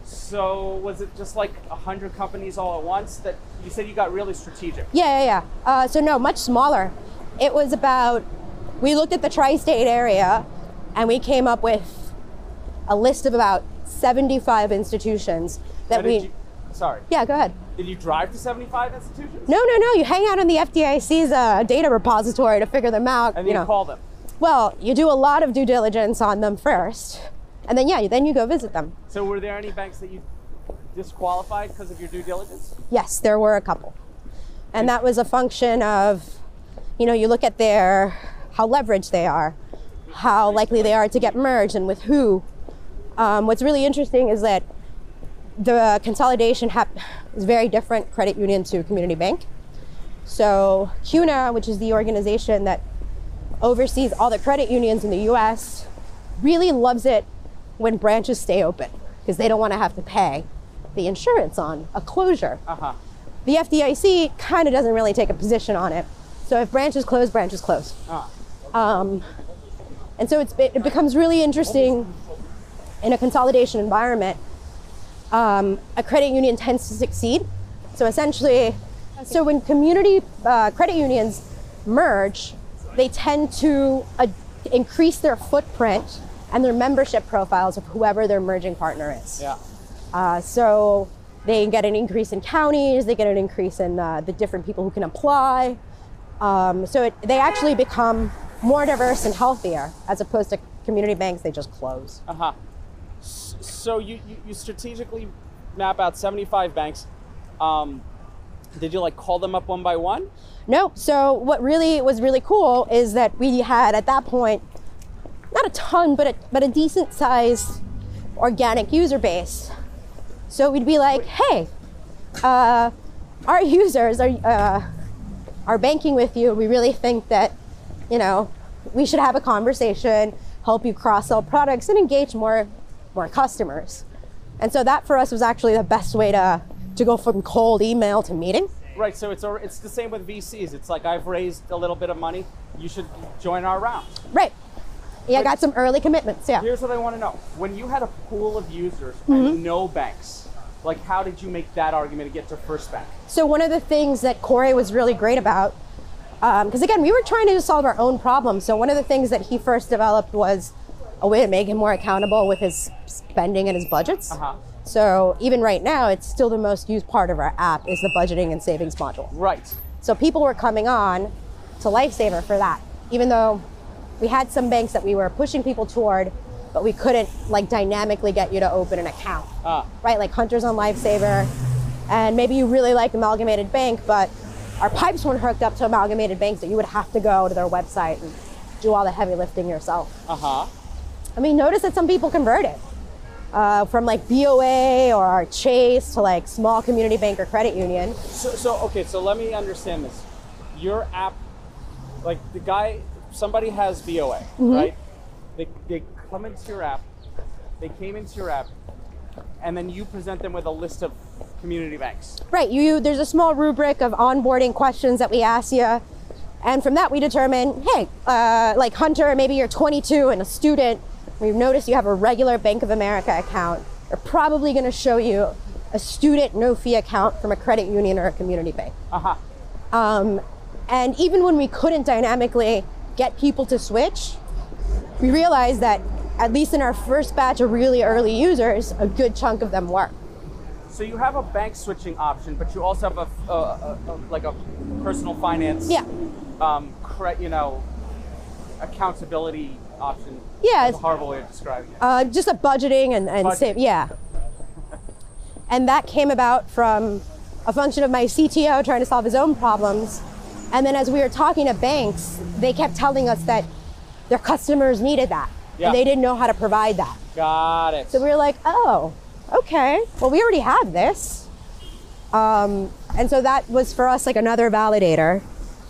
So was it just like a hundred companies all at once that you said you got really strategic? Yeah, yeah, yeah. Uh, so no, much smaller. It was about, we looked at the tri-state area and we came up with a list of about seventy-five institutions that we... You, sorry. Yeah, go ahead. Did you drive to seventy-five institutions? No, no, no. You hang out in the F D I C's uh, data repository to figure them out. And you you know. call them? Well, you do a lot of due diligence on them first. And then, yeah, then you go visit them. So were there any banks that you disqualified because of your due diligence? Yes, there were a couple. And that was a function of, you know, you look at their, how leveraged they are, how likely they are to get merged and with who. Um, what's really interesting is that the consolidation hap- is very different credit union to community bank. So C U N A, which is the organization that oversees all the credit unions in the U S, really loves it when branches stay open because they don't want to have to pay the insurance on a closure. Uh-huh. The F D I C kind of doesn't really take a position on it. So if branches close, branches close. Ah. Um, and so it's, it becomes really interesting in a consolidation environment. Um, a credit union tends to succeed. So essentially, so when community uh, credit unions merge, they tend to uh, increase their footprint and their membership profiles of whoever their merging partner is. Yeah. Uh, so they get an increase in counties, they get an increase in uh, the different people who can apply. Um, so it, they actually become more diverse and healthier as opposed to community banks, they just close. Uh-huh. So you, you, you strategically map out seventy-five banks. Um, did you like call them up one by one? No, so what really was really cool is that we had at that point, not a ton, but a, but a decent sized organic user base. So we'd be like, hey, uh, our users are, uh, are banking with you. We really think that, you know, we should have a conversation, help you cross-sell products and engage more, more customers. And so that for us was actually the best way to, to go from cold email to meeting. Right, so it's it's the same with V Cs. It's like, I've raised a little bit of money, you should join our round. Right. Yeah, I But got some early commitments, yeah. Here's what I want to know. When you had a pool of users Mm-hmm. and no banks, like how did you make that argument to get to first bank? So one of the things that Corey was really great about, because um, again, we were trying to solve our own problems. So one of the things that he first developed was a way to make him more accountable with his spending and his budgets. Uh-huh. So even right now, it's still the most used part of our app is the budgeting and savings module. Right. So people were coming on to Lifesaver for that, even though we had some banks that we were pushing people toward, but we couldn't like dynamically get you to open an account, Ah. right? Like Hunters on Lifesaver, and maybe you really like Amalgamated Bank, but our pipes weren't hooked up to Amalgamated Bank, so you would have to go to their website and do all the heavy lifting yourself. Uh-huh. I mean, notice that some people converted uh, from like B O A or Chase to like small community bank or credit union. So, so okay, so let me understand this. Your app, like the guy, somebody has B O A, Mm-hmm. right? They, they come into your app, they came into your app, and then you present them with a list of community banks. Right, you, there's a small rubric of onboarding questions that we ask you. And from that we determine, hey, uh, like Hunter, maybe you're twenty-two and a student. We've noticed you have a regular Bank of America account. They're probably gonna show you a student no fee account from a credit union or a community bank. Uh-huh. Um, and even when we couldn't dynamically get people to switch, we realized that at least in our first batch of really early users, a good chunk of them were. So you have a bank switching option, but you also have a, a, a, a like a personal finance, Yeah. um, cre- you know, accountability option. Yeah, That's it's- a horrible way of describing it. Uh, just a budgeting and, and Budgeting. save, yeah. And that came about from a function of my C T O trying to solve his own problems. And then as we were talking to banks, they kept telling us that their customers needed that. Yeah. And they didn't know how to provide that. Got it. So we were like, oh, okay, well, we already have this. Um, and so that was for us like another validator.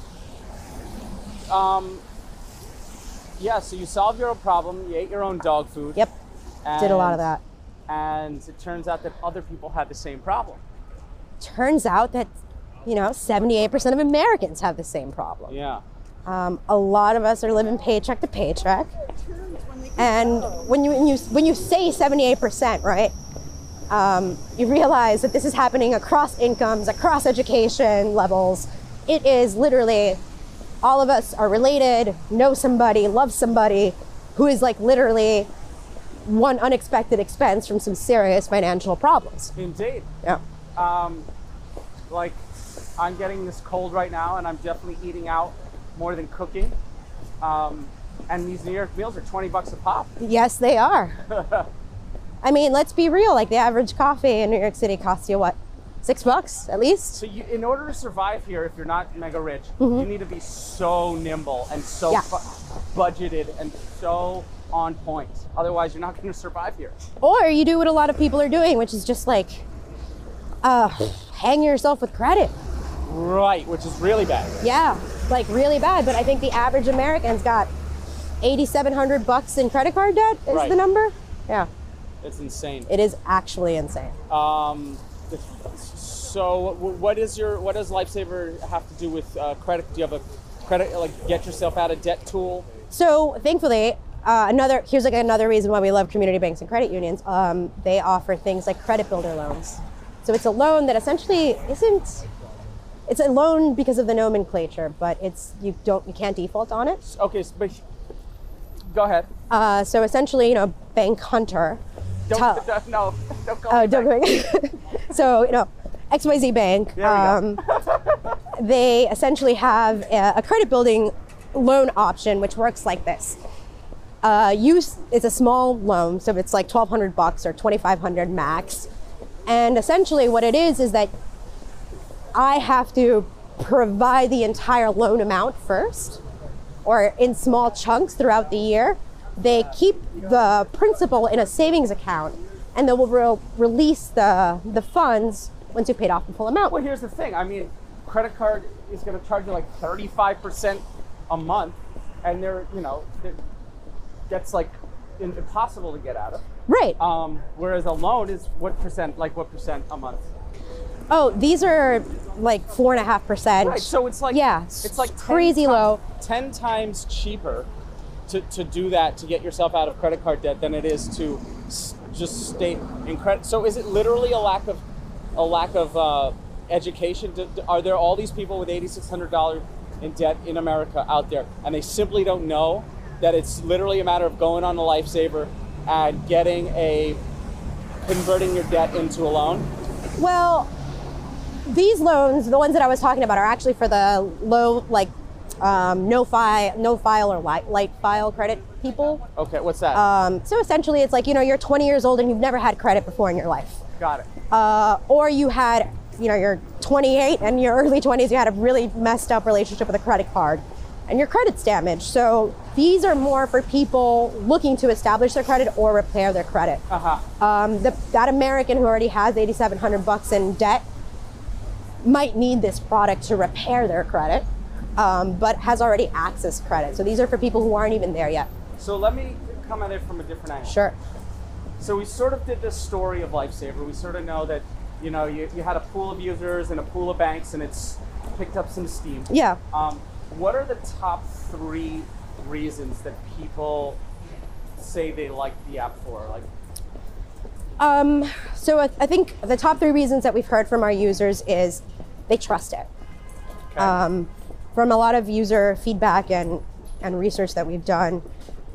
Um, yeah, so you solved your own problem, you ate your own dog food. Yep, did a lot of and- that. And it turns out that other people had the same problem. Turns out that, you know, seventy-eight percent of Americans have the same problem. Yeah. Um, a lot of us are living paycheck to paycheck. And when you when you when you say seventy-eight percent, right, um, you realize that this is happening across incomes, across education levels. It is literally all of us are related, know somebody, love somebody who is like literally one unexpected expense from some serious financial problems. Indeed. Yeah. Um, like, I'm getting this cold right now, and I'm definitely eating out more than cooking. Um, and these New York meals are twenty bucks a pop. Yes, they are. I mean, let's be real. Like the average coffee in New York City costs you what, six bucks at least? So you, in order to survive here, if you're not mega rich, Mm-hmm. you need to be so nimble and so Yeah. fu- budgeted and so on point. Otherwise, you're not going to survive here. Or you do what a lot of people are doing, which is just like uh, hang yourself with credit. Right, which is really bad. Yeah, like really bad. But I think the average American's got eighty-seven hundred bucks in credit card debt is Right. the number. Yeah, It's insane. it is actually insane. Um, so w- what is your what does Lifesaver have to do with uh, credit? Do you have a credit like get yourself out of debt tool? So thankfully, uh, another here's like another reason why we love community banks and credit unions. Um, they offer things like credit builder loans. So it's a loan that essentially isn't. It's a loan because of the nomenclature, but it's you don't you can't default on it. Okay, so, but go ahead. Uh, so essentially, you know, Bank Hunter. Don't, tell- don't- no, don't go. Oh, don't go. So, you know, X Y Z Bank, There we um, they essentially have a, a credit building loan option, which works like this. Uh, use it's a small loan, so it's like twelve hundred bucks or twenty-five hundred max. And essentially what it is is that I have to provide the entire loan amount first, or in small chunks throughout the year. They keep the principal in a savings account, and they will re- release the the funds once you paid off the full amount. Well, here's the thing. I mean, credit card is going to charge you like thirty-five percent a month, and they're you know they're, that's like in- impossible to get out of. Right. Um, whereas a loan is what percent? Like what percent a month? Oh, these are like four and a half percent. Right. So it's like yeah, it's like ten crazy ti- low. ten times cheaper to, to do that to get yourself out of credit card debt than it is to s- just stay in credit. So is it literally a lack of a lack of uh, education? Do, do- are there all these people with eighty-six hundred dollars in debt in America out there, and they simply don't know that it's literally a matter of going on a Lifesaver and getting a converting your debt into a loan? Well, these loans, the ones that I was talking about, are actually for the low, like um, no file, no file or light, light file credit people. Okay, what's that? Um, so essentially, it's like you know you're twenty years old and you've never had credit before in your life, Got it. uh, or you had, you know, you're twenty-eight and in your early twenties you had a really messed up relationship with a credit card, and your credit's damaged. So these are more for people looking to establish their credit or repair their credit. Uh-huh. Um, the, that American who already has eighty-seven hundred bucks in debt might need this product to repair their credit, um, but has already accessed credit. So these are for people who aren't even there yet. So let me come at it from a different angle. Sure. So we sort of did this story of Lifesaver. We sort of know that, you know, you, you had a pool of users and a pool of banks, and it's picked up some steam. Yeah. Um, what are the top three reasons that people say they like the app for? Like, Um, so I, I think the top three reasons that we've heard from our users is they trust it. okay. Um, from a lot of user feedback and, and research that we've done,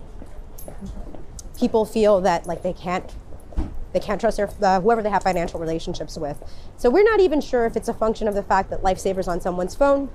people feel that like they can't they can't trust their uh, whoever they have financial relationships with. So we're not even sure if it's a function of the fact that Lifesaver's on someone's phone,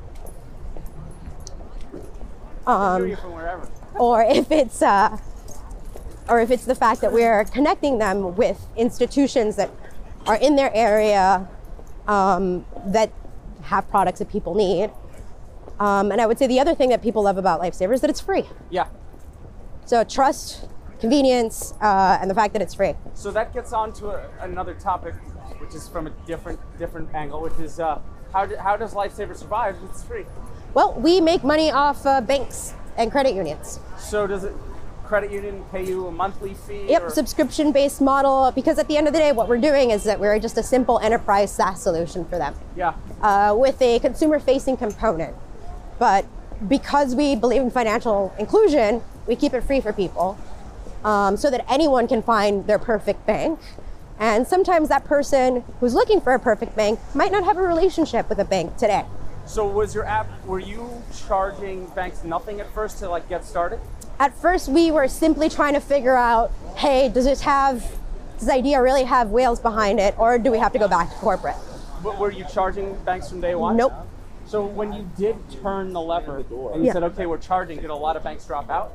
I hear um, you from wherever. or if it's uh, or if it's the fact that we're connecting them with institutions that are in their area um, that have products that people need. Um, and I would say the other thing that people love about Lifesaver is that it's free. Yeah. So trust, convenience, uh, and the fact that it's free. So that gets on to a, another topic which is from a different different angle, which is uh, how do, how does Lifesaver survive if it's free? Well, we make money off uh, banks and credit unions. So does it credit union pay you a monthly fee? Yep, or? subscription-based model, because at the end of the day, what we're doing is that we're just a simple enterprise SaaS solution for them. Yeah. Uh, with a consumer-facing component. But because we believe in financial inclusion, we keep it free for people um, so that anyone can find their perfect bank. And sometimes that person who's looking for a perfect bank might not have a relationship with a bank today. So was your app, were you charging banks nothing at first to like get started? At first, we were simply trying to figure out, hey, does this have, does this idea really have whales behind it, or do we have to go back to corporate? But were you charging banks from day one? Nope. So when you did turn the lever and you Yeah. said, okay, we're charging, did a lot of banks drop out?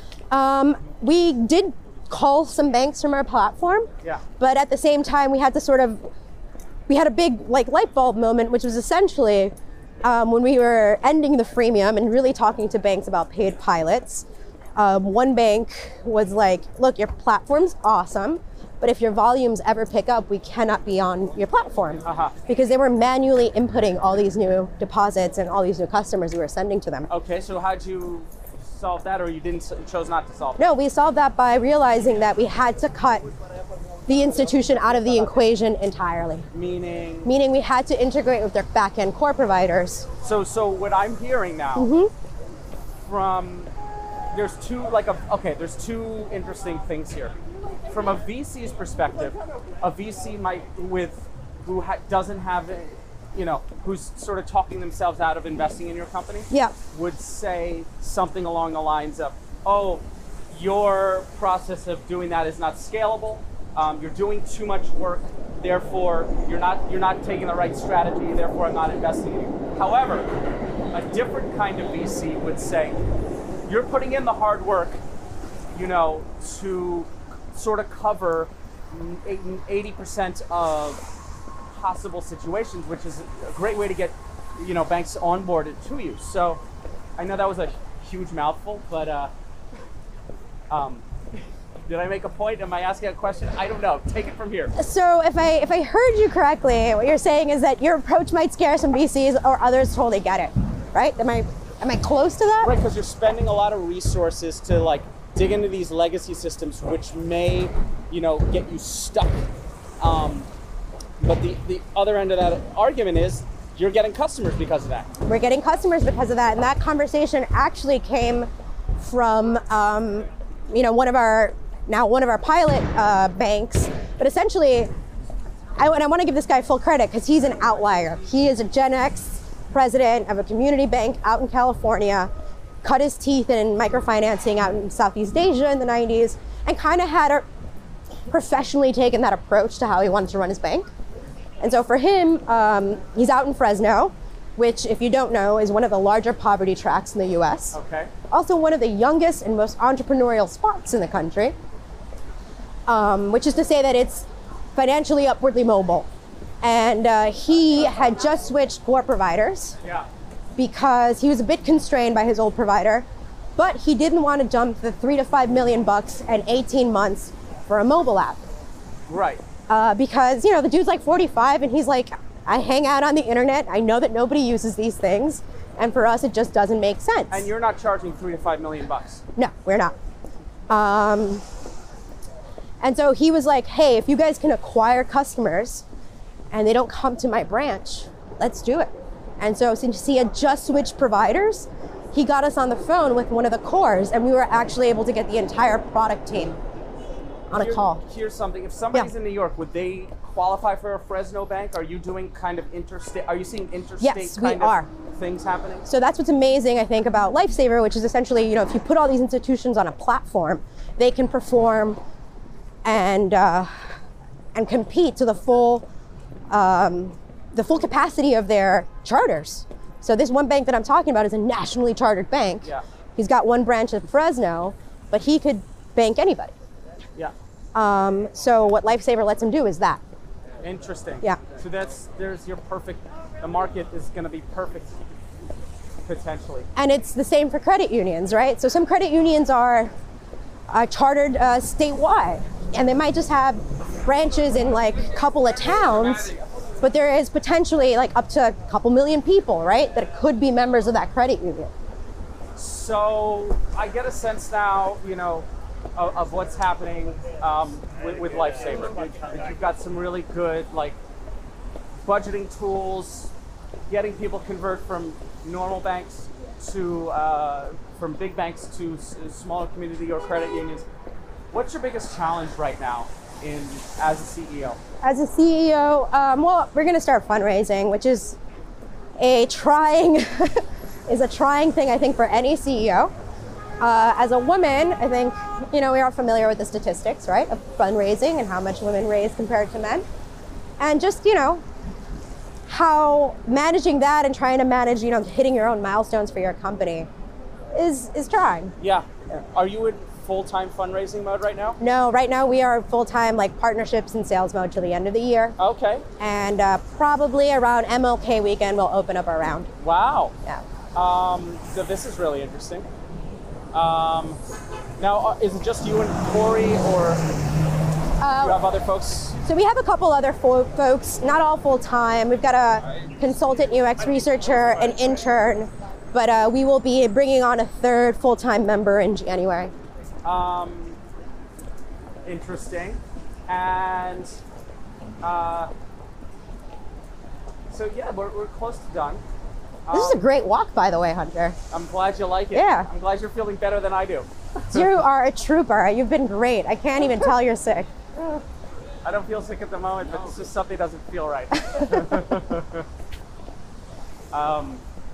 Um, we did call some banks from our platform, Yeah. but at the same time, we had to sort of, we had a big like light bulb moment, which was essentially um, when we were ending the freemium and really talking to banks about paid pilots. Um, one bank was like, look, your platform's awesome, but if your volumes ever pick up, we cannot be on your platform. Uh-huh. Because they were manually inputting all these new deposits and all these new customers we were sending to them. Okay, so how'd you solve that, or you didn't you chose not to solve it? No, we solved that by realizing that we had to cut the institution out of the equation entirely. Meaning? Meaning we had to integrate with their back-end core providers. So, so what I'm hearing now Mm-hmm. from, there's two, like, a, okay, there's two interesting things here. From a V C's perspective, a V C might, with, who ha- doesn't have, a, you know, who's sort of talking themselves out of investing in your company, Yeah. would say something along the lines of, oh, your process of doing that is not scalable. Um, you're doing too much work, therefore you're not you're not taking the right strategy, therefore I'm not investing in you. However, a different kind of V C would say, you're putting in the hard work, you know, to sort of cover eighty percent of possible situations, which is a great way to get, you know, banks onboarded to you. So I know that was a huge mouthful, but uh, um, did I make a point? Am I asking a question? I don't know. Take it from here. So if I if I heard you correctly, what you're saying is that your approach might scare some V Cs or others totally get it, right? Am I am I close to that? Right, because you're spending a lot of resources to like dig into these legacy systems, which may, you know, get you stuck. Um, but the, the other end of that argument is you're getting customers because of that. We're getting customers because of that, and that conversation actually came from um, you know, one of our now one of our pilot uh, banks. But essentially, I, and I want to give this guy full credit because he's an outlier. He is a Gen X president of a community bank out in California, cut his teeth in microfinancing out in Southeast Asia in the nineties, and kind of had a professionally taken that approach to how he wanted to run his bank. And so for him, um, he's out in Fresno, which, if you don't know, is one of the larger poverty tracts in the U S. Okay. Also one of the youngest and most entrepreneurial spots in the country, um, which is to say that it's financially upwardly mobile. And uh, he had just switched core providers Yeah. because he was a bit constrained by his old provider, but he didn't want to jump the three to five million bucks and eighteen months for a mobile app. Right. Uh, because, you know, the dude's like forty-five and he's like, I hang out on the internet. I know that nobody uses these things. And for us, it just doesn't make sense. And you're not charging three to five million bucks. No, we're not. Um, and so he was like, hey, if you guys can acquire customers and they don't come to my branch, let's do it. And so since he had just switched providers, he got us on the phone with one of the cores, and we were actually able to get the entire product team on a Here- call. Here's something. If somebody's Yeah. in New York, would they qualify for a Fresno bank? Are you doing kind of interstate? Are you seeing interstate Yes, we kind are. of things happening? So that's what's amazing, I think, about Lifesaver, which is essentially, you know, if you put all these institutions on a platform, they can perform and uh, and compete to the full um, the full capacity of their charters. So this one bank that I'm talking about is a nationally chartered bank. Yeah. He's got one branch in Fresno, but he could bank anybody. Yeah. Um, so what Lifesaver lets him do is that. Interesting. Yeah. So that's there's your perfect. The market is going to be perfect potentially. And it's the same for credit unions, right? So some credit unions are uh, chartered uh, statewide, and they might just have branches in like a couple of towns, but there is potentially like up to a couple million people, right, that could be members of that credit union. So I get a sense now, you know, of, of what's happening um, with, with Lifesaver. You've got some really good like budgeting tools, getting people convert from normal banks to uh, from big banks to s- smaller community or credit unions. What's your biggest challenge right now in as a C E O? As a C E O, um, well, we're going to start fundraising, which is a trying is a trying thing, I think, for any C E O. Uh, as a woman, I think, you know, we are familiar with the statistics, right, of fundraising and how much women raise compared to men. And just, you know, how managing that and trying to manage, you know, hitting your own milestones for your company is is trying. Yeah. Are you in full-time fundraising mode right now? No, right now we are full-time like partnerships and sales mode till the end of the year. Okay. And uh, probably around M L K weekend we'll open up our round. Wow. Yeah. Um, so this is really interesting. Um, now, uh, is it just you and Corey, or Uh, do you have other folks? So we have a couple other fo- folks, not all full-time. We've got a consultant U X researcher, an intern, but uh, we will be bringing on a third full-time member in January. Um, interesting. And uh, so yeah, we're, we're close to done. This is a great walk, by the way, Hunter. I'm glad you like it. Yeah. I'm glad you're feeling better than I do. You are a trooper. You've been great. I can't even tell you're sick. I don't feel sick at the moment, but it's just something doesn't feel right. um,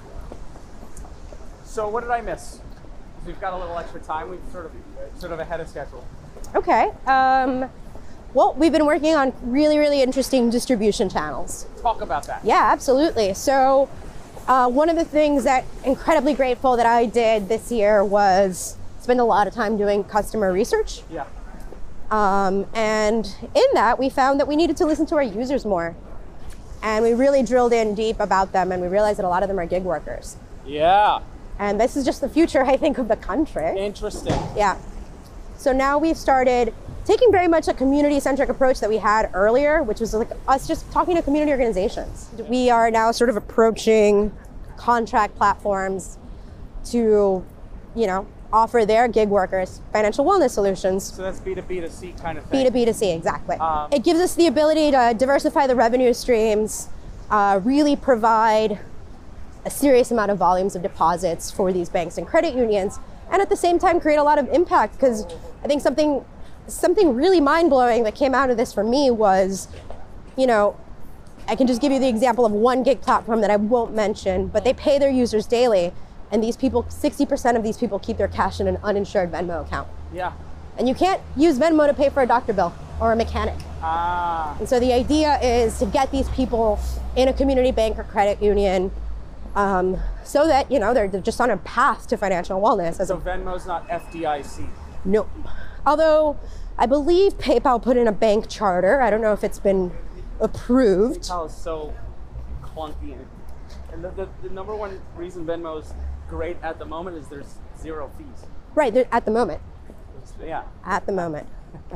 so what did I miss? We've got a little extra time. We've sort of sort of ahead of schedule. Okay. Um, well, we've been working on really, really interesting distribution channels. Talk about that. Yeah, absolutely. So uh, one of the things that incredibly grateful that I did this year was spend a lot of time doing customer research. Yeah. Um, and in that, we found that we needed to listen to our users more. And we really drilled in deep about them, and we realized that a lot of them are gig workers. Yeah. And this is just the future, I think, of the country. Interesting. Yeah. So now we've started taking very much a community-centric approach that we had earlier, which was like us just talking to community organizations. We are now sort of approaching contract platforms to, you know, offer their gig workers financial wellness solutions. So that's B to B to C kind of B thing. to B to C, exactly. Um, it gives us the ability to diversify the revenue streams, uh, really provide a serious amount of volumes of deposits for these banks and credit unions, and at the same time create a lot of impact, because I think something something really mind-blowing that came out of this for me was, you know, I can just give you the example of one gig platform that I won't mention, but they pay their users daily, and these people, sixty percent of these people keep their cash in an uninsured Venmo account. Yeah. And you can't use Venmo to pay for a doctor bill or a mechanic. Ah. And so the idea is to get these people in a community bank or credit union, um, so that, you know, they're, they're just on a path to financial wellness. As So a, Venmo's not F D I C. no. Although I believe PayPal put in a bank charter. I don't know if it's been approved. PayPal is so clunky. And, and the, the, the number one reason Venmo's great at the moment is there's zero fees. Right, they're- at the moment. Yeah. At the moment.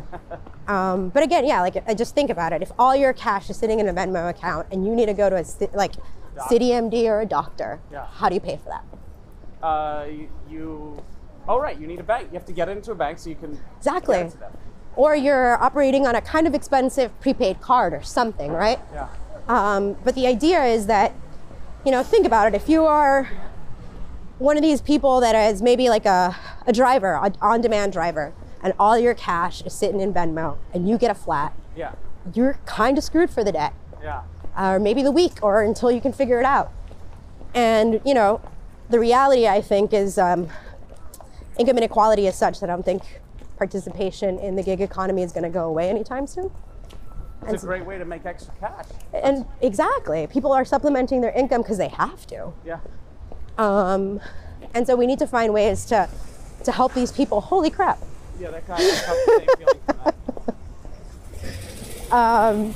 um, but again, yeah, like I just think about it. If all your cash is sitting in a Venmo account and you need to go to a ci- like Doc. City M D or a doctor, Yeah. how do you pay for that? Uh, you, you, oh right, you need a bank. You have to get into a bank so you can Exactly. get it to them. Or you're operating on a kind of expensive prepaid card or something, right? Yeah. Um, but the idea is that, you know, think about it. If you are one of these people that is maybe like a, a driver, an on-demand driver, and all your cash is sitting in Venmo, and you get a flat, Yeah. you're kind of screwed for the day, Yeah. or maybe the week, or until you can figure it out. And, you know, the reality, I think, is um, income inequality is such that I don't think participation in the gig economy is going to go away anytime soon. It's a great way to make extra cash. And exactly, people are supplementing their income because they have to. Yeah. Um, and so we need to find ways to to help these people. Holy crap! Yeah, that guy has the same feeling from that. Um,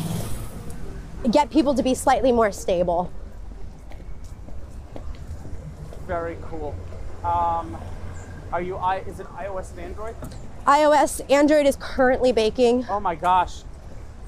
get people to be slightly more stable. Very cool. Um, are you? I is it iOS and Android? iOS, Android is currently baking. Oh my gosh!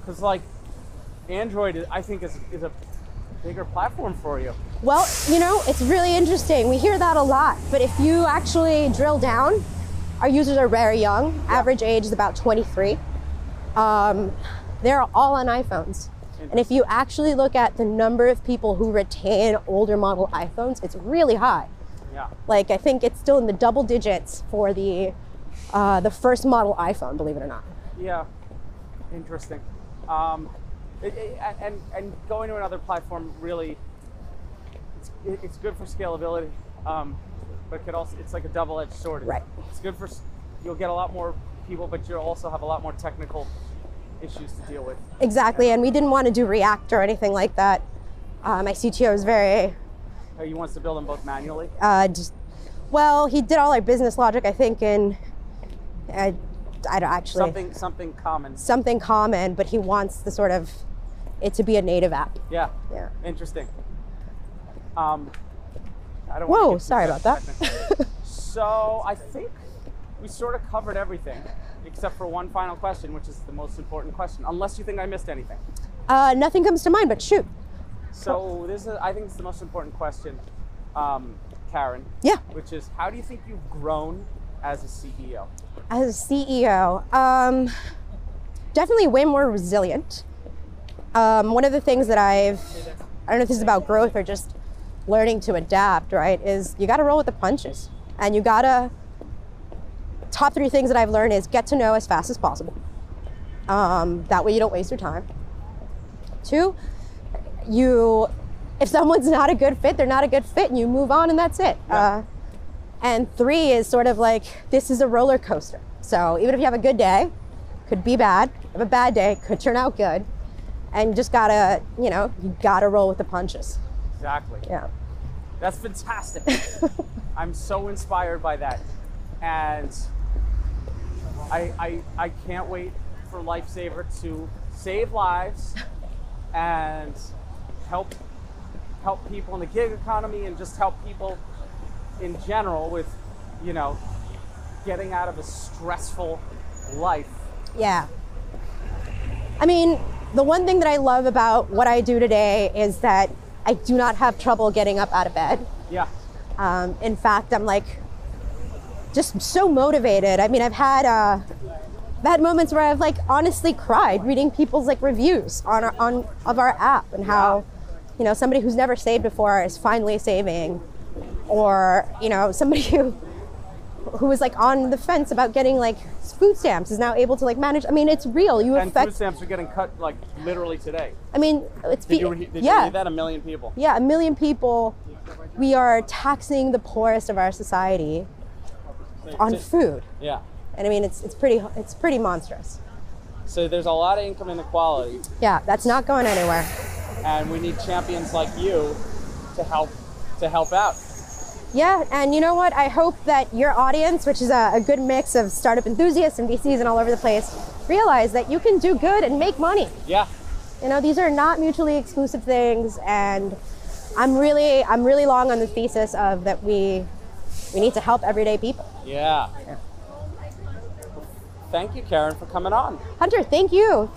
Because like Android, I think is is a bigger platform for you. Well, you know, it's really interesting. We hear that a lot, but if you actually drill down, our users are very young. Yeah. Average age is about twenty-three. Um, they're all on iPhones. And if you actually look at the number of people who retain older model iPhones, it's really high. Yeah. Like, I think it's still in the double digits for the uh, the first model iPhone, believe it or not. Yeah. Interesting. Um, it, it, and and going to another platform really, it's it, it's good for scalability, um, but it could also it's like a double-edged sword. Right. It's good for you'll get a lot more people, but you'll also have a lot more technical issues to deal with. Exactly, and we didn't want to do React or anything like that. Uh, my C T O is very, Oh, he wants to build them both manually. uh, just, well, he did all our business logic, I think, in, I, I don't actually, Something something common. something common, but he wants the sort of, it to be a native app. Yeah. Yeah. Interesting. Um, I don't Whoa, want to get too sorry about that. technical. So I think we sort of covered everything, except for one final question, which is the most important question, unless you think I missed anything. Uh, nothing comes to mind, but shoot. So this is, I think it's the most important question, um, Karen. Yeah. Which is, how do you think you've grown as a C E O? As a C E O, um, definitely way more resilient. Um, one of the things that I've, I don't know if this is about growth or just learning to adapt, right, is you got to roll with the punches. And you got to, top three things that I've learned is get to know as fast as possible. Um, that way you don't waste your time. Two, you, if someone's not a good fit, they're not a good fit, and you move on, and that's it. Yeah. Uh, and three is sort of like, this is a roller coaster. So even if you have a good day, could be bad. Have a bad day, could turn out good. And you just gotta, you know, you gotta roll with the punches. Exactly. Yeah. That's fantastic. I'm so inspired by that. And I, I, I can't wait for Lifesaver to save lives and help help people in the gig economy and just help people in general with, you know, getting out of a stressful life. Yeah. I mean, the one thing that I love about what I do today is that I do not have trouble getting up out of bed. Yeah. Um, in fact, I'm like just so motivated. I mean, I've had uh, I've had moments where I've like honestly cried reading people's like reviews on our, on of our app and how, you know, somebody who's never saved before is finally saving, or you know, somebody who who was like on the fence about getting like food stamps is now able to like manage. I mean, it's real. You And affect. food stamps are getting cut like literally today. I mean, it's Did be- you, re- did yeah. you read that? A million people. Yeah, a million people. We are taxing the poorest of our society on food, Yeah. and I mean it's it's pretty it's pretty monstrous. So there's a lot of income inequality, Yeah, that's not going anywhere. and we need champions like you to help to help out. Yeah, and you know what? I hope that your audience, which is a, a good mix of startup enthusiasts and V Cs and all over the place, realize that you can do good and make money. Yeah. You know, these are not mutually exclusive things, and I'm really I'm really long on the thesis of that we we need to help everyday people. Yeah. Thank you, Karen, for coming on. Hunter, thank you.